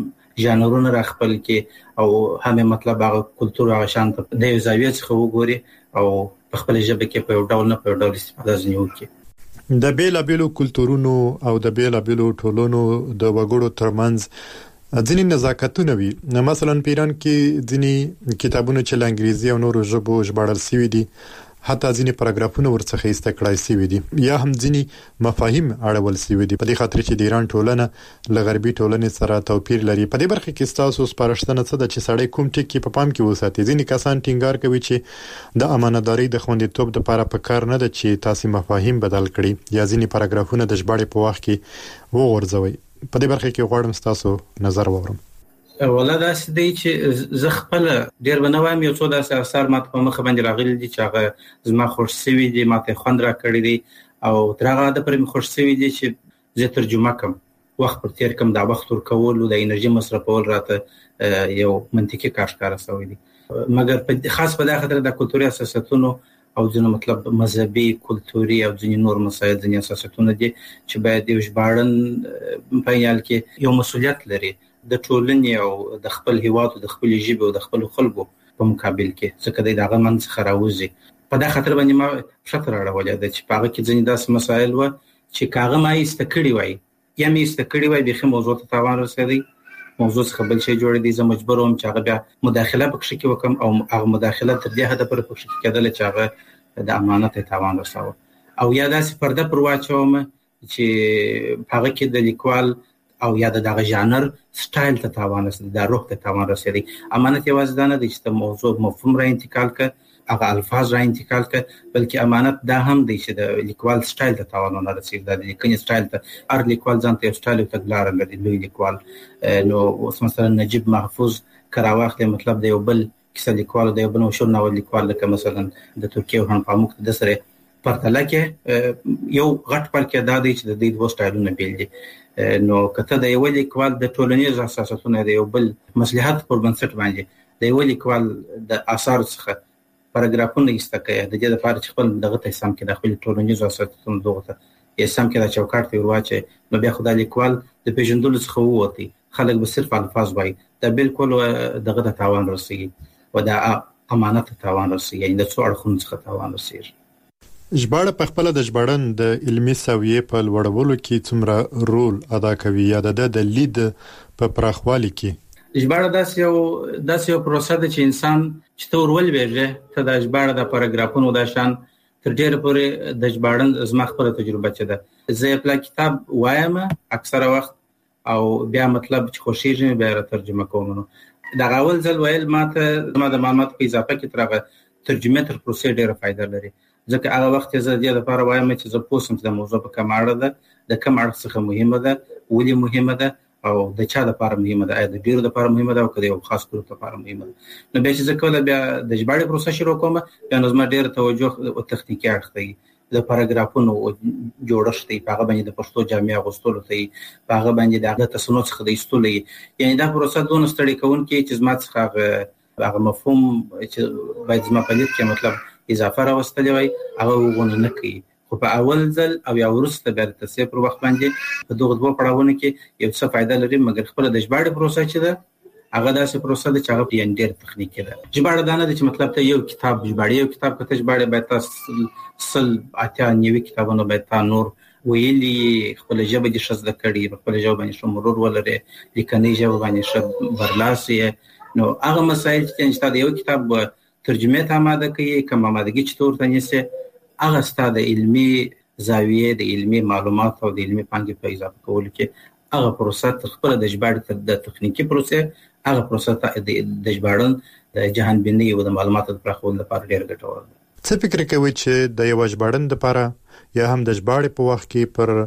W: ژانرونه راخپل کې او هم مطلب هغه کلچر هغه شان د یو زاویې څخه وګوري او په خپل ژبه کې په یو ډول نه په یو ډول استفاده ځنی وکړي.
V: د بیلابیلو کلتورونو او د بیلابیلو ټولنو د وګړو ترمنځ ځینې نزاکتونه وي. مثلا په ایران کې ځینې کتابونه چې له انګریزي او نورو ژبو ژباړل شوي دي، حتی ځینې پاراګرافونه ورڅخه ایسته کړای شوي دي، یا هم ځینې مفاهیم اړول شوي دي. په دې خاطر چې د ایران ټولنه له غربي ټولنې سره توپیر لري. په دې برخه کې تاسو سپارښتنه څه ده چې سړی کوم ټکی په پام کې وساتي؟ ځینې کسان ټینګار کوي چې د امانتدارۍ د خوندیتوب لپاره په کار نه ده چې تاسو مفاهیم بدل کړئ یا ځینې پاراګرافونه د ژباړې په وخت کې وغورځوي. په دې برخه کې غواړم تاسو نظر واورم.
W: ولا دا سدي چې زه خپل ډیر بنوایم یو څو داسې اثر ماته په مخ باندې راغلي دي چې هغه زما خوښ شوي دي، ماته خوند را کړی دي او ترغه د پر مخ شوی دي چې زه ترجمه کوم وخت پر تیر کوم دا وخت ور کول او د انرژي مصرفول راته یو منطقي کار ښکارا شوی دي مګر په خاص په دغه خاطر د کلتوري اساساتونو او ځینې مطلب مذهبي کلتوري او ځینې نور مسایل ځینې اساساتونه دي چې باید یو ژباړن په یال کې یو مسولیت لري د ټولنې او د خپل هیواد او د خپل ژبې او د خپل خلکو په مقابل کې څنګه دغه منځ خراوځي په دغه خاطر باندې ما شتر راوړل د چې پاغه کې ځینې داس مسایل و چې کاغه ما استکړی وای یا می استکړی وای به موضوع ته تاوان رسېدی موضوع څخه بل شي جوړ دي زه مجبور وم چې هغه بیا مداخله پکښ کې وکم او هغه مداخله تر دې حد پر پکښ کې کېدل چې هغه د امانت تاوان رساوه او یا داسې پرده پر واچوم چې هغه کې د لیکوال او یا دغه ژانر سټایل ته تاوان رسېدي د روح ته تاوان رسېدي امانت یوازې دا نه دی چې موضوع مفهوم را انتقال ک هغه الفاظ را انتقال ک بلکې امانت دا هم دی چې د لیکوال سټایل ته تاوان نه رسېږي د لیکنې سټایل ته هر لیکوال ځان ته سټایل او تګلار لري لوی لیکوال نو اوس مثلا نجیب محفوظ کراواخله مطلب د یو بل کیسه لیکوال د یو بل مشهور ناول لیکوال لکه مثلا د ترکیه ورهن پاموک د سره پرتله کې یو غټ پر کې دا دی چې د دې دوه سټایلونه بیل دي نو کته د یو لیکوال د ټولنیز اساساتونو د یو بل مصلحت پر بنسټ باندې د یو لیکوال د آثار څخه پاراګرافونه ایستکه د دې لپاره چې خپل دغه ته سم کې د خپل ټولنیز اساساتونو دغه ته یې سم کې د چوکاټ ته ورواچي نو بیا خدای لیکوال د پیژندلو څخه ووتی خلک به صرف الفاظ وایي دا بالکل دغه ته تاوان رسېږي او دا امانت ته تاوان رسېږي د څو اړخونو څخه تاوان رسېږي
V: ژباړه په خپل د ژباړن د علمي سویې په لوړولو کې څومره رول ادا کوي یا د لید په پراخوالي کې
W: ژباړه داسې یو داسې یو پروسه ده چې انسان چې تور ول ویږي ته د ژباړه د پاراګرافونو د شان تر ډیره پورې د ژباړن زما خپل تجربه چي ده زه په کتاب وایم اکثره وخت او بیا مطلب چې خوشیږي بیا ترجمه کوم نو دا اول ځل ویل ماته زما د معلومات په اضافه کې ترغه ترجمه تر پروسې ډیره فائدہ لري ځکه هغه وخت زه د دې لپاره وایم چې زه پوسم چې د موضوع په کوم اړه ده د کوم اړه څخه مهمه ده ولې مهمه ده او د چا لپاره مهمه ده د ډیرو لپاره مهمه ده او کله یو خاص ګروپ لپاره مهمه ده نو به چې زه کله بیا د ژباړې پروسه شروع کوم بیا نو زما ډیره توجه او تخنیکي اړخ دی د پاراګرافونو جوړښت دی هغه باندې د پښتو جامع غوښتلو ته هغه باندې د تاسو څخه د استولې یعنی دا پروسه دونه ستړي کوونکې چې زما څخه هغه مفهوم چې باید زما په لیک کې مطلب اضافه راوستلې وای هغه وګونه نه کوي خو په اول ځل او یا ورسته بیا د تصفیه پر وخت باندې په دغه دوه پړاوونو کې یو څه فائدہ لري مګر خپل د ژباړې پروسه چې ده هغه داسې پروسه ده چې هغه په ډېر تخنیکي ده ژباړه دا نه ده چې مطلب ته یو کتاب ژباړې یو کتاب کته ژباړې باید تاسو سل اتیا نیوي کتابونه باید تاسو نور ویلي خپل ژبه دي شزده کړي خپل ژبه باندې شو مرور ولري لیکنې ژبه باندې شب برلاسي نو هغه مسایل چې تاسو یو کتاب ترجمه ته آماده کوي کوم آمادګي چې تور ته نیسي هغه ستاسو د علمي زاویې د علمي معلومات او د علمي پانګې په اضافه کولو کې هغه پروسه تر خپل د ژباړې د تخنیکی پروسه هغه پروسه د ژباړن د جهان بینی او د معلوماتو د پراخولو لپاره ډېر ګټور ده.
V: څه فکر کوي چې د یو ژباړن لپاره یا هم د ژباړې په وخت کې پر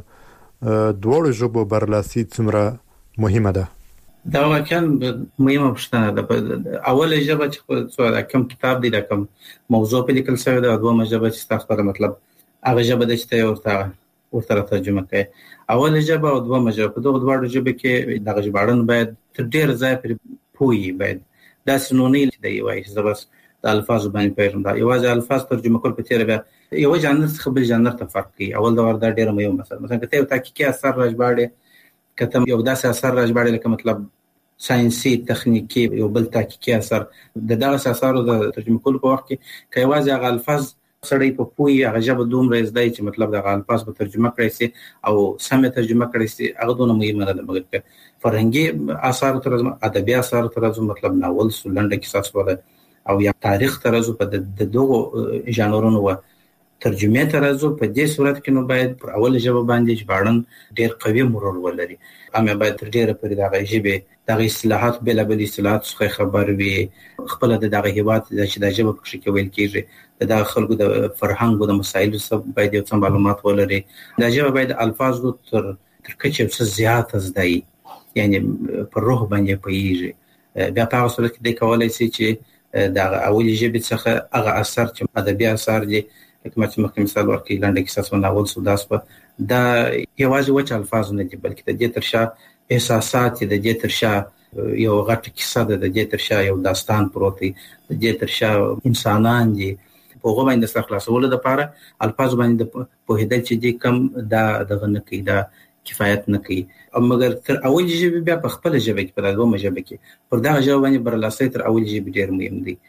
V: دوړو ژبو برلاسي څومره مهمه ده؟
W: دا واقعا مهمه پوښتنه ده. اوله ژبه چې کوم کتاب دی دا کوم موضوع په لیکل شوی ده، دومره ژبه چې تاسو په مطلب هغه ژبه د چې ورته ورته ترجمه کوي. اوله ژبه او دومره ژبه په دغه دوه ژبه کې د ژباړن باید تر ډیر ځای پرې پوي باید دا سنونی دی وایي چې بس د الفاظ باندې پیژنم دا یوازې الفاظ ترجمه کول په تیر بیا یو ژانر څخه بل ژانر ته فرق کوي. اول دا وردا ډیر مهم مثلا مثلا کته یو تحقیقي اثر راځباړي کته یو داسې اثر راځباړي لکه مطلب ساينسي تخنیکی یو بل تحقیقي اثر د دغه اثرو د ترجمه کول په وخت کې کوي واځي هغه الفاظ سړی په پوي هغه ژبه دوم راځي چې مطلب دغه الفاظ په ترجمه کړی سي او سمه ترجمه کړی سي هغه دونه مهمه ده. مګر فرهنګي اثار تر ادبي اثار تر مطلب ناول سولنده کیسه سره او یا تاریخ ترازو په د دوه ژانرونو و ترجمه ترازو په دې صورت کې نو باید پر اول ژبه باندې ژباړن ډېر قوي مرور ولري. اما باید تر ډېره پرې دغه ژبه دغه اصطلاحات بل بل اصطلاحات څخه خبر وي خپل د دغه هیواد چې د ژبه په شکل ویل کېږي د دغه خلکو د فرهنګ او د مسایلو سره باید یو څه معلومات ولري. د ژبه باید الفاظ تر تر کچې څه زیات ازدای یعنی پر روح باندې پیږي. بیا تاسو سره کې د کولای شي چې دا اولی ژبه څخه هغه اثر چې ادبي اثر دي لکه ما چې مخکې مثال ورکړی لنډه کیسه سو ناول سو داس په دا یوازې وچ الفاظ نه دي بلکې د دې ترشا احساسات د دې ترشا یو غټ کیسه ده د دې ترشا یو داستان پروت دی د دې ترشا انسانان دي په هغه باندې سره خلاصول د لپاره الفاظ باندې په هدایت چې دي کم دا دغه نه کوي دا کفایت نه کوي او مګر تر اول ژبه بیا په خپل ژبه کې په دغه ژبه کې پر دغه ژبه باندې برلاسي تر اول ژبه ډیر مهم دي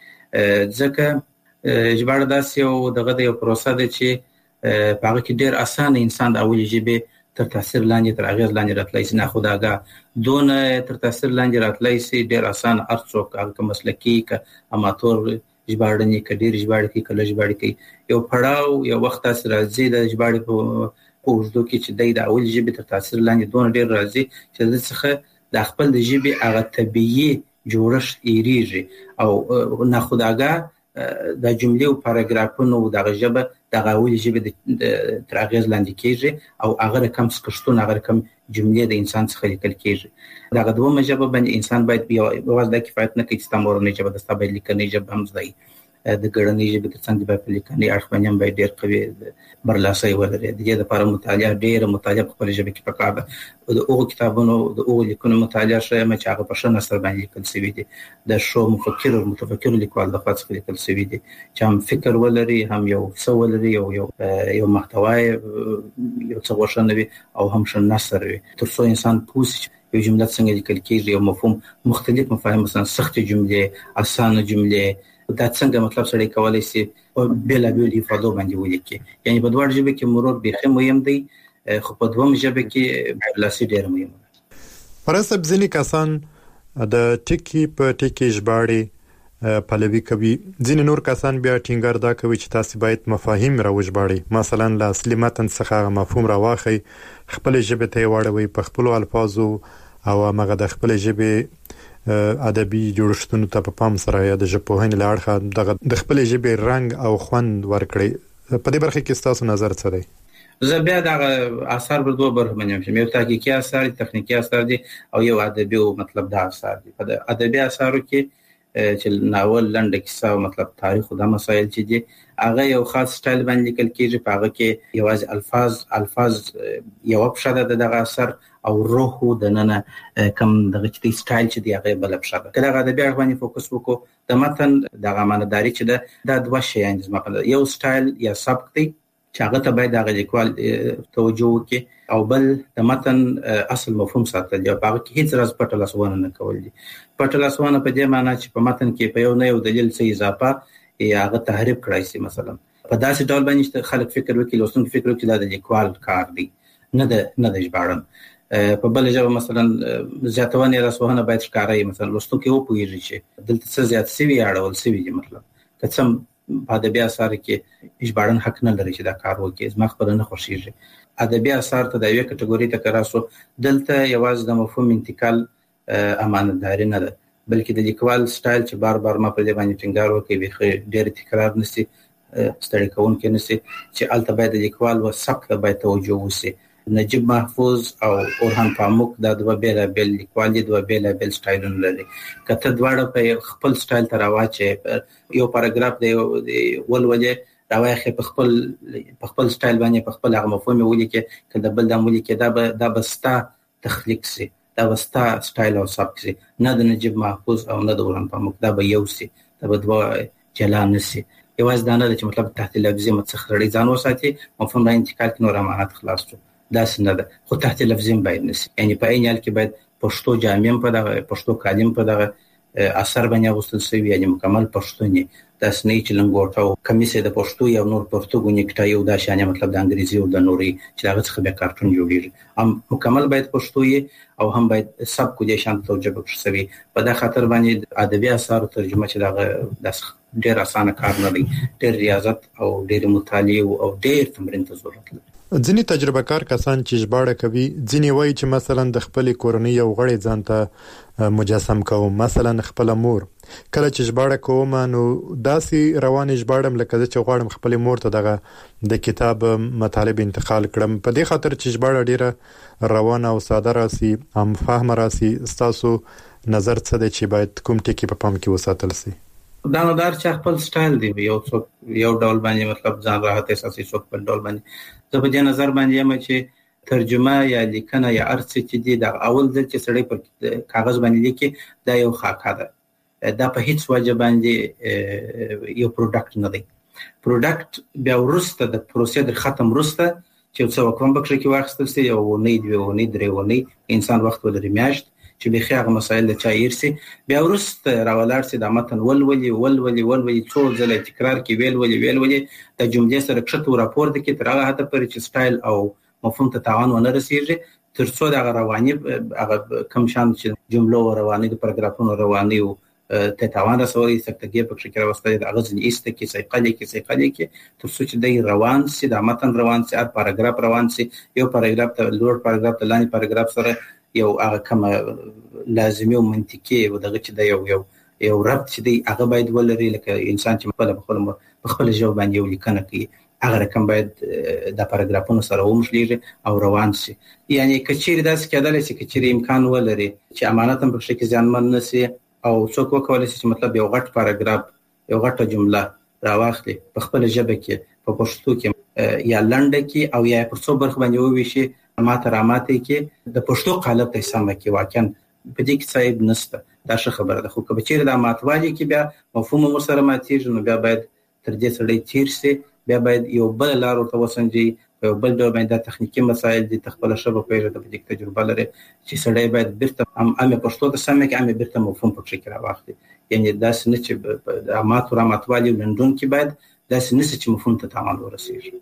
W: ځکه ژباړه داسې یو دغه د یو پروسه ده چې په هغه کې ډیر اسانه انسان د اول ژبه تر تاثیر لاندې تر اغیز لاندې راتلای شي نه خداګه دون تر تاثیر لاندې راتلای شي ډیر اسانه ارڅوک هغه مسلکی ک اماتور ژباړنې کډیر ژباړه کې کله ژباړه کې یو پړاو یو وخت تاسو راځي د ژباړې په پوښتنه کې چې د اول ژبه تر تاثیر لاندې دون ډیر راځي چې د څخه د خپل د ژبه هغه طبيعي جوړښت ایریږي او نه خداګه د جملې او پاراګرافونو د ژبه د اول ژبه تر اغیز لاندې کېږي او هغه کم سکشتون هغه کم جملې د انسان څخه لیکل کېږي دا غوډه ژبه باندې انسان باید بیا واز د کفایت نه کوي چې تاسو مورنۍ ژبه د تاسو باید لیکنۍ ژبه هم زده د ګړنۍ ژبه د څنګه په لیکنۍ اړخ باندې باید ډېر قوي برلاسي ولري د دې لپاره مطالعه ډېر مطالعه په خپل ژبه کې پکار ده د اوغه کتابونو د اوغه لیکنو مطالعه شوی چې هغه په شنه سره باندې لیکل شوی دي د شو مفکر او متفکر لیکوال د خاص لیکل شوی دي چې هم فکر ولري هم یو څه ولري او یو یو محتوای یو څه وشنوي او هم شنه سره وي تر څو انسان پوس یو جمله څنګه لیکل کېږي او مفهوم مختلف مفاهیم مثلا سخت جملې اسانه جملې دا څنګه مطلب سره کولای شي او بلا بلا ifado باندې ولیکي یعنی په دوه ژبه کې مرور به مهم دی خو په دوه ژبه کې برلاسي ډیر مهم دی
V: پرسب ځینی کسان د ټکی په ټکی ژباړي پلوي کوي ځینې نور کسان بیا ټینګار دا کوي چې تاسو باید مفاهیم راوژباړي مثلا له اصلي متن څخه مفهوم راواخی خپل ژبه ته وړوي په خپل الفاظو او هغه د خپل ژبه ادبي جوړښتونو ته په پام سره یا د ژبپوهنې لاړه د خپل ژبې رنگ او خوند ورکړي په دې برخه کې تاسو نظر څه دی
W: زه بیا د اثر په دوه برخو باندې هم یو تحقیقي اثر تخنیکی اثر دي او یو ادبي او مطلب دا اثر دي په ادبي اثرو کې چې ناول لنډه کیسه او مطلب تاریخ او د مسایل چې دي هغه یو خاص سټایل باندې لیکل کېږي په هغه کې یوازې الفاظ الفاظ یو په د دغه اثر او روح د نن کم دغه چې سټایل چې دی هغه بل په شابه کله غاده بیا باندې فوکس وکړو د متن دغه مانداري چې د د دوه شیان زما په یو سټایل یا سبک دی چې هغه ته باید هغه لیکوال توجه وکړي او بل د متن اصل مفهوم ساتل یا هغه کې هیڅ راز پټه لاسوانه نه کول دي پټه لاسوانه په دې معنی چې په متن کې په یو نه یو دلیل څه اضافه یا هغه تحریف کړای شي مثلا په داسې ډول باندې خلک فکر وکړي لوستونکي فکر وکړي د لیکوال کار دی نه د نه د ژباړن په بل ژبه مثلا زیاتونه رسوهنه باید ښکارای مثلا لوستونکي و پوهیږي چې دلته څه زیات سوي اړول سوي دي مطلب که څه په ادبي اثر کې ژباړن حق نه لري چې دا کار وکړي زما خپل نه خوښیږي ادبي اثر ته د یو کټګوري ته کراسو دلته یوازې د مفهوم انتقال امانتداري نه ده بلکې د لیکوال سټایل چې بار بار ما په دې باندې ټینګار وکړي به ډېر تکرار نشي ستړي کوونکی نشي چې البته باید د لیکوال و سبک باید توجه وشي نجیب محفوظ او اورهان پاموک دا دوه بیل بیل لیکوال دي دوه بیل بیل سټایلونه لري کته دواړه په خپل سټایل تر واچې یو پاراګراف دی ولولې راوایخه په خپل په خپل سټایل باندې په خپل هغه مفهوم ولیکي کله بل د ولیکي دا به دا بستا تخلیق سي دا بستا سټایل او سبک سي نه د نجیب محفوظ او نه د اورهان پاموک دا به یو سي دا به دوه جلا نسي یوازې دا نه چې مطلب تحت لفظي متخرړي ځان وساتي مفهوم را انتقال کړي نور امانت خلاص شو دا څنګه ده خو تحت لفظیم باید نشي یعنی په عین حال کې باید پښتو جامع په دغه پښتو کلم په دغه اثر باندې غوښتل شوی یعنی مکمل پښتو نه د سنې چې لنګوټه او کمیسه د پښتو یو نور پښتو نیکټا یو دا شانه مطلب د انګریزي او د نوري چې هغه څخه به کارټون جوړیږي هم مکمل باید پښتو یې او هم باید سب کو دي شان توجه وکړي په دا خاطر باندې ادبي اثر ترجمه چې دغه د ډېر اسانه کار نه دی ډېر ریاضت او ډېر مطالعه او ډېر تمرین ته ضرورت لري
V: ځینې تجربه کار کسان چې ژباړه کوي ځینې وایي چې مثلا د خپل کورنۍ یو غړی ځان ته مجسم کوم مثلا خپل مور کله چې ژباړه کوم نو داسې روان ژباړم لکه چې غواړم خپل مور ته دغه د کتاب مطالب انتقال کړم په دې خاطر چې ژباړه ډیره روانه او ساده راسي هم فهم راسي تاسو نظر څه دی چې باید کوم ټکی په پام کې وساتل شي
W: دا نو دار چې خپل سټایل دی یو څوک یو ډول باندې مطلب ځان راحت احساسي څوک په ډول باندې زه په دې نظر باندې یم چې ترجمه یا لیکنه یا ارڅ چې دی دا اول ځل چې سړی په کاغذ باندې لیکي دا یو خاکه ده دا په هیڅ وجه باندې یو پروډکټ نه دی. پروډکټ بیا ورسته د پروسې د ختم ورسته چې څو کوم بکر کې واخستل سي یو نه دی و نه درې و نه انسان وخت ولري میاشت چې به خیاغه مسائل د چایر سي بیا ورسته راولار سي د متن ولولي ولولي ولولي څو ځله تکرار کې ویل ولي ویل ولي د جملې سره کښته راپور د کې تر هغه حتی پر چې سټایل او مفهوم ته تعاون ونه رسیږي تر څو د رواني هغه کم شان چې جملو رواني د پاراګرافونو رواني او ته تعاون رسولي سکتګي په فکر واستې د اغاز نیسته کې سیقلې کې سیقلې کې تر څو چې د روان سي د متن روان سي هر پاراګراف روان سي یو پاراګراف ته لوړ پاراګراف ته لاندې پاراګراف سره یو هغه کوم لازمي او منطقي او دغه چې د یو یو یو ربط چې دی هغه باید ولري لکه انسان چې په خپل په خپل ژبه باندې یو لیکنه کوي هغه رقم باید د پاراګرافونو سره ومشلېږي او روان شي. یعنی کچېر داس کېدل چې کچېر امکان ولري چې امانت هم په شکل ځانمن نشي او څوک وکولای شي چې مطلب یو غټ پاراګراف یو غټه جمله راواخلي په خپل ژبه کې په پښتو کې یا لنډه کې او یا په څو برخه باندې وویشي ماته راماته کې د پښتو قالب ته سمه کې واقعا په دې کې صاحب نشته دا ښه خبره ده. خو کله چې د ماتوالي کې بیا مفهوم ورسره ماتېږي نو بیا باید تر دې سړی تیر سي بیا باید یو بل لار ورته وسنجي یو بل ډول باندې تخنیکی مسایل دي تخپل شبه پیژه د دې تجربه لري چې سړی باید بیرته ام ام پښتو ته سمه کې ام بیرته مفهوم په فکر راوخلي. یعنی داس نه چې د امات او راماتوالي لندن کې باید داس نه چې مفهوم ته تعامل ورسیږي.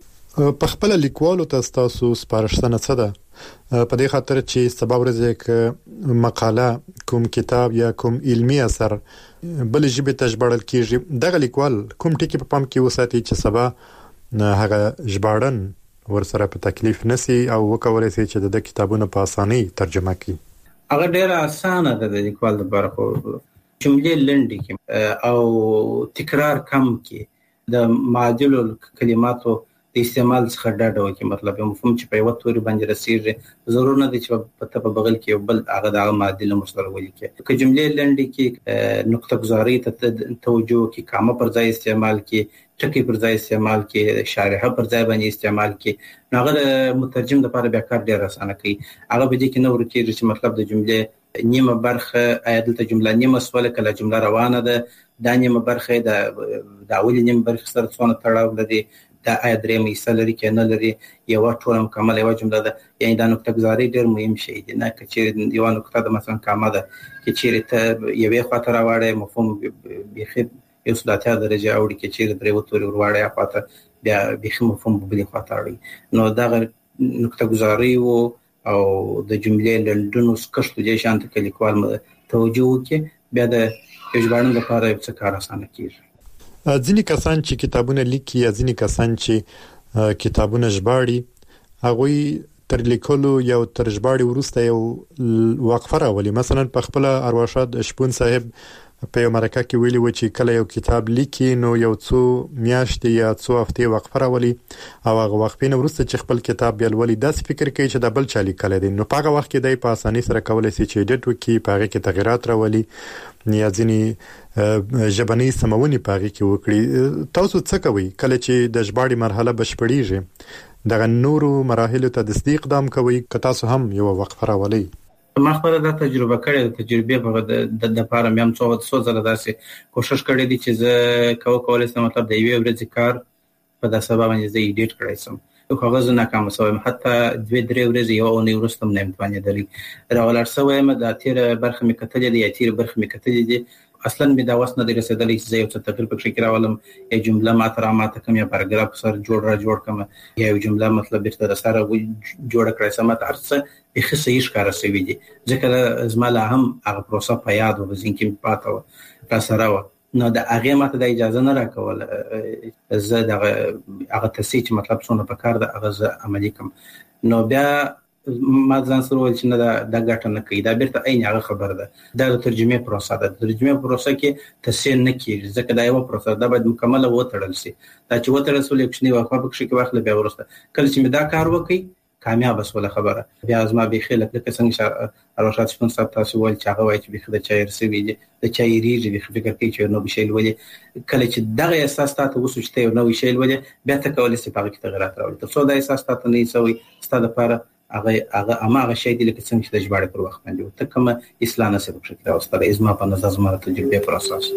V: په خپل لیکوالو ته تاسو سپارښتنه څه ده په دې خاطر چې سبا ورځې ک مقاله کوم کتاب یا کوم علمي اثر بل ژبه ته ژباړل کیږي دغه لیکوال کوم ټکی په پام کې وساتي چې سبا هغه ژباړن ورسره په تکلیف نسی او وکولای شي چې د کتابونو په اسانۍ ترجمه کړي.
W: هغه ډیره اسانه ده د لیکوال لپاره خو جملې لنډې کې او تکرار کم کې د معادلو کلماتو د استعمال څخه ډاډه وکړي مطلب یو مفهوم چې په یو توري باندې رسیږي ضرور نه دی چې په ته په بغل کې بل هغه د معادله مشترک ولیکي که جملې لنډې کې نقطه گذاری ته توجه کې کامه پر ځای استعمال کې ټکی پر ځای استعمال کې شارحه پر ځای باندې استعمال کې هغه مترجم لپاره بیا کار ډیر اسانه کوي. هغه به دي کې نو ورکیږي چې مطلب د جملې نیمه برخه آیت ته جمله نیمه سواله کله جمله روانه ده دا نیمه برخه د د اولي نیمه برخه سره څونه تړاو لري دا آیت درې مې سلري کې نه لري یو ټول مکمل یو جمله ده. یعنی دا نقطه گذاری ډیر مهم شی دی نه چې یو نقطه د مثلا کامه ده چې چیرې ته یوې خاطر راوړې مفهوم بيخي یو سلاتیا درجه اوړي کې چیرې درې وتوري ورواړې خاطر بیا بيخي مفهوم بلی خاطر نو دا نقطه گذاری او او د جملې لندونو سکشت دي شانت کې لیکوال توجه وکړي بیا د اجبارن لپاره څه کار اسانه کیږي.
V: ځینې کسان چې کتابونه لیکي یا ځینې کسان چې کتابونه ژباړي هغه تر لیکلو یا تر ژباړې وروسته یو وقفه راولي. مثلا په خپل ارواښاد شپون صاحب په یو مرکه کې ویلي و چې کله یو کتاب لیکي نو یو څو میاشتې یا څو هفتې وقفه راولي او هغه وقفې نه وروسته چې خپل کتاب بیا ولولي داسې فکر کوي چې د بل چا لیکلی دی نو په هغه وخت کې دی په اسانۍ سره کولی شي چې ایډیټ وکړي په هغې کې تغیرات راولي یا ځینې ژبنۍ سمونې په هغې کې وکړي. تاسو څه کوئ کله چې د ژباړې مرحله بشپړېږي دغه نورو مراحلو ته تصدیق دام کوئ که تاسو هم یوه وقفه راولئ؟
W: ما خپل دا تجربه کړې د تجربې په د د لپاره مې څو څو ځله داسې کوشش کړې دي چې زه کوم کولای شم مطلب د یوې ورځې کار په داسې سبب باندې زه ایډیټ کړی سم خو هغه زه ناکام شوم حتی دوه درې ورځې یو او نه ورستم نه امتحان درې راولر شوم د تیر برخه مې کتلې دي یا تیر برخه مې کتلې دي اصلا مې دا واسنه د رسیدلې چې یو څه تغیر پکې کراولم یا جمله ما تر ما ته کوم یا پاراګراف سره جوړ را جوړ کوم یا یو جمله مطلب بیرته سره جوړ کړی سم ته ارڅ به صحیح ښکارا سوي دي ځکه زماله هم هغه پروسه په یاد و ځکه کې پاتو را سره و نو د هغه ماته د اجازه نه راکول زه دغه هغه تسهیل مطلب څونه په کار د هغه عملی کوم نو بیا ما ځان سره ول چې نه د غټه نه کوي دا بیرته عین هغه خبر ده د ترجمه پروسه ده ترجمه پروسه کې تسهیل نه کیږي ځکه دا یو پروسه ده باید مکمل وتړل شي دا چې وتړل شي لکه شنو واخا په کې واخله بیا ورسته کله چې مې دا کار وکړي کامیاب سول خبره. بیا ازما به خله لکه څنګه اروشات شپون صاحب تاسو ول چې هغه وایي چې به د چای رسوي د چای ریږي به فکر کوي چې نو بشیل ولې کله چې دغه احساس تاسو وسوچته نو بشیل ولې بیا ته کولای شئ په کې تغیرات راوړئ. تر څو دا احساس تاسو نه سوي ستاسو لپاره هغه هغه اماغه شی دی لکه څنګه چې د جباړې پر وخت باندې ته کوم اصلاح نه سره فکر راوستل ازما په نظر زما تجربه پر اساس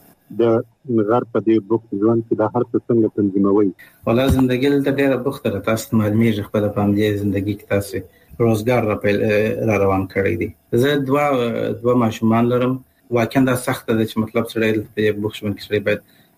V: د نظر په دې بوخت ځوان کې د هر څه څنګه تنظیموي.
W: ولا ژوندۍ د ډېر بوخت را تاسو معلومیږي خپل په دې ژوندۍ کې تاسو روزګار را روان کړی دی. زه دوا دوا ماشومان لرم. واقعا دا سخت ده چې مطلب سره په بوخت ژوند کې سره باید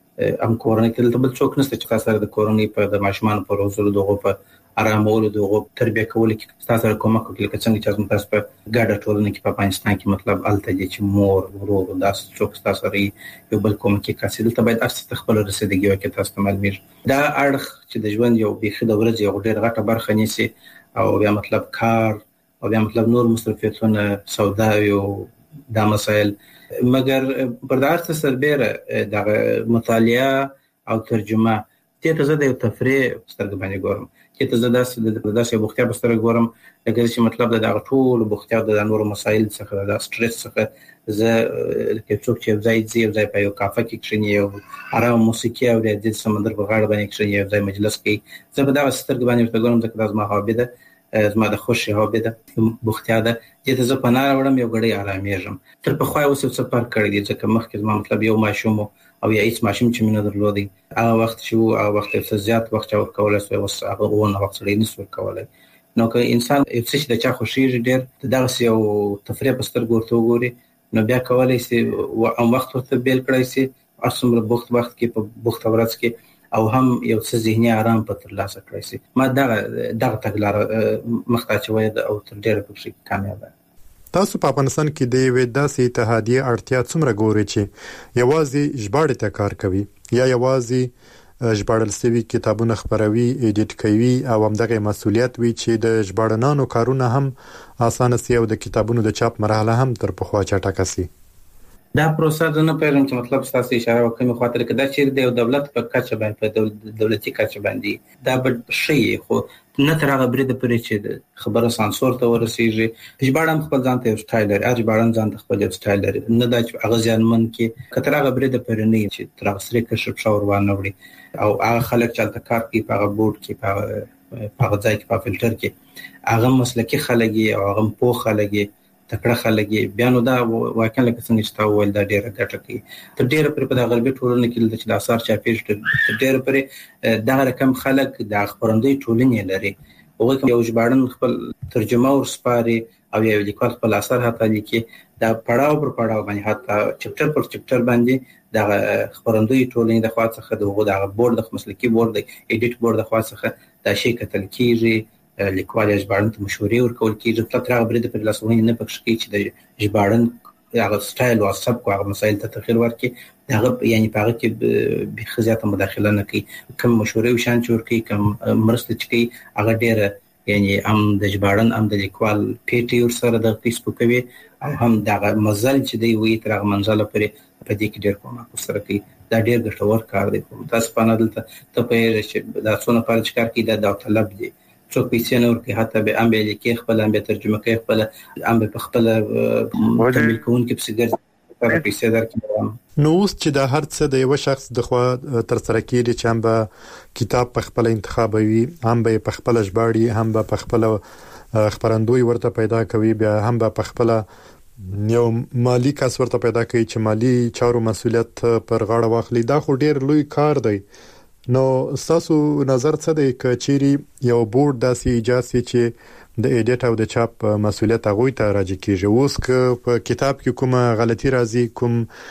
W: ام کورنۍ کې د بل څوک نشته چې تاسو د کورنۍ په د ماشومان په روزلو دغه په آرامولو دغه تربیه کول کې تاسو سره کومک وکړي که څنګه چې تاسو په ګډه ټولنه کې په افغانستان کې مطلب الته دي چې مور ورور داس څوک تاسو سره یو بل کوم کې کاسې دلته باید تاسو خپل رسیدګي وکړي تاسو معلومیر دا اړخ چې د ژوند یو بيخي د ورځې یو ډېر غټه برخه نیسي او بیا مطلب کار او بیا مطلب نور مصرفیتونه سودا او دا مسائل مګر برداشت سربېره د مطالعه او ترجمه ته زه د تفریح سترګ باندې ګورم چې ته زه داسې د داسې بوختیا په سترګ ګورم لکه چې مطلب د ټول بوختیا د نورو مسایل څخه د سټرس څخه زه لکه څوک چې ځای ځای ځای په یو کافه کې کښینی او آرام موسیقي او د سمندر په غاړه باندې کښینی او ځای مجلس کې زه په دا سترګ باندې ورته ګورم ځکه دا زما هابي ده زما د خوشي هابي ده بوختیا ده چې زه په نار وړم یو غړي آرامېږم. تر په خو اوس څه پر کړی دي ځکه مخکې زما مطلب یو ماشوم او یا هیڅ ماشوم چې مینه درلودي هغه وخت چې هغه وخت څه زیات وخت او کولای شو اوس هغه ونه وخت لري نسو کولای. نو که انسان چې د چا خوشي ډېر دغه یو تفریح په سترګو ورته وګوري نو بیا کولای شي او وخت ورته بیل کړی شي ارسمره بوخت وخت کې په بوخت ورځ کې او هم یو څه ذهني آرام په تر لاسه کړی شي. ما دغه دغه تګلاره مخته چوي او تر ډېر په شي کامیاب.
V: تاسو په افغانستان کې د یوې داسې اتحادیه اړتیا څومره ګوري چې یوازې ژباړې ته کار کوي یا یوازې ژباړل شوي کتابونه خپروي ایډیټ کوي او همدغه مسؤلیت وي چې د ژباړنانو کارونه هم اسانه سي او د کتابونو د چاپ مرحله هم تر پخوا چټکه سي.
W: دا پروسه نه پیلم چې مطلب تاسو اشاره وکړئ خاطر کې دا چې د دولت په کچه باندې په دولتي کچه باندې دا به شي خو نه تر هغه برید پرې چې خبره سانسور ته ورسیږي. ژباړم خپل ځان ته سټایل لري اج ژباړم ځان ته خپل سټایل لري نه دا چې هغه ځانمن کې کتر هغه برید پرې نه چې تر هغه سره کې شپ شاور وانه وړي او هغه خلک چې تل کار کوي په هغه بورډ کې په هغه ځای کې په فلټر کې هغه مسلکي خلګي او هغه پوه خلګي تکړه خلګي بیا نو دا واقعا لکه څنګه چې تاسو ول دا ډیره ګټه کوي تر ډیره پر په غربي ټولنه کې د اثر چاپیش تر ډیره پر دا رقم خلک د خبرندوی ټولنې لري او یو ژباړن خپل ترجمه او سپاري او یو لیکوال خپل اثر هاته لیکي دا پړاو پر پړاو باندې حتی چپټر پر چپټر باندې د خبرندوی ټولنې د خوا څخه دغه د بورډ د مسلکي بورډ د ایډیټ بورډ د خوا څخه دا شی کتل کیږي لیکوال ژباړن ته مشورې ورکول کیږي تر هغه برید پر لاسونه نه پکښ کی چې د ژباړن هغه سټایل او سب کو هغه مسایل ته تغیر ورکړي هغه یعنی په هغه کې به خزيات مداخله نه کوي کوم مشورې وشان چور کوي کوم مرسته کوي هغه ډیره یعنی هم د ژباړن هم د لیکوال پیټي ور سره د فیسبوک کوي او هم د مزل چې دی وی تر هغه منځله پرې په دې کې ډیر کومه سره کوي دا ډیر ګټور کار دی. تاسو په نادلته ته په چې دا څونه پر کار کوي دا د طلب دی څوک پیسې نور کې حتی به ام به لیکي خپل ام به ترجمه کوي خپل ام به خپل تکمیل کوون کې څنګه پر پیسې درکړم.
V: نو اوس چې د هر څه د یو شخص د خوا تر سره کېږي چې هم به کتاب په خپل انتخابوي هم به په خپل ژباړي هم به په خپل خبرندوی ورته پیدا کوي بیا هم به په خپل یو مالی کس ورته پیدا کوي چې مالی چارو مسولیت پر غاړه واخلي. دا خو ډیر لوی کار دی. نو تاسو نظر څه دی ک چيري یو بورډ داسې ایجاد سي چې د ایډیټ او د چاپ مسولیت هغه ته راځي کیږي اوس ک په کتاب کې کومه غلطي راځي کوم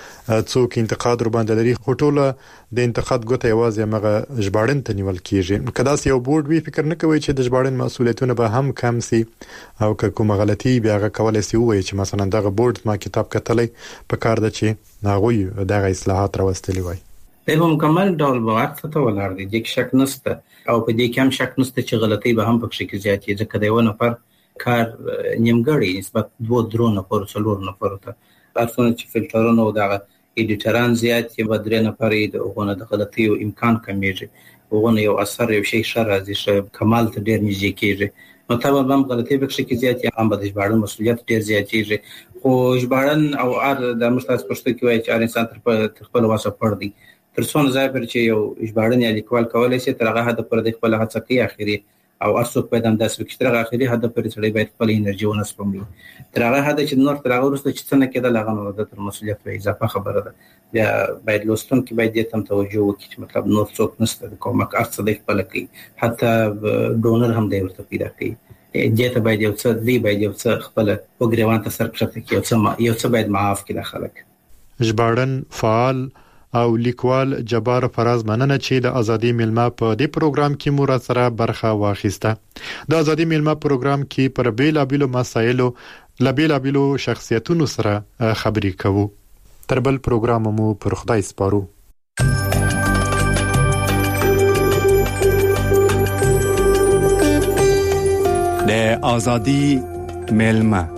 V: څوک انتقاد ور باندې لري هټوله د انتقاد ګوته یوازې مغه ژباړن ته نیول کیږي. کدا یو بورډ وی فکر نه کوي چې د ژباړن مسولیتونه به هم کم سي او که کومه غلطي بیا هغه کولای سي وایي چې مثلا دغه بورډ ما کتاب کتلې په کار د چې هغه دغه اصلاحات راوستلې وای.
W: په مکمل ډول باور ته ولر دي چې شک نشته او په دې کې هم شک نشته چې غلطي به هم پکې کې زیاتې ځکه دا یو نفر کار نیمګړی نسبت دوه درونه پر څلور نفر ته ارڅونه چې فلټرونه او دا ایډیټران زیات چې بدرې نفر د غونه د غلطي او امکان کمیږي غونه یو اثر یو شی شر راځي چې کمال ته ډیر نږدې کیږي نو طبعا هم غلطي به کې زیاتې هم د ژباړن مسولیت ډیر زیاتېږي خو ژباړن او ار د مستاس پښتو کې وایي چې انسان تر خپل واسه پړ دی تر څو نه ځای پر چې یو ژباړن یا لیکوال کولای شي تر هغه حد پر د خپل هڅه کوي اخري او ارڅو په دم داس وکړي تر اخري حد پر سړی باید خپل انرژي ونه سپموي تر هغه حد چې نور تر هغه ورسته چې څنګه کېدل هغه نو د تر مسولیت په اضافه خبره ده یا باید لوستون کې باید دې تم توجه وکړي چې مطلب نور څوک نشته د کومک ارڅ د خپل کوي حتی ډونر هم دی ورته پیدا کوي دې ته باید یو څه دی باید یو څه خپل وګریوان ته سر کړته کې یو څه یو څه باید معاف کړي خلک
V: ژباړن فعال او لیکوال جبار فراز مننه چې د ازادي میلمه په دې پروګرام کې مو را سره برخه واخیسته د ازادي میلمه پروګرام کې پر بیلابیلو مسایلو لبیلابیلو شخصیتونو سره خبرې کوو تر بل پروګرام مو پر خدای سپارو
B: د ازادي میلمه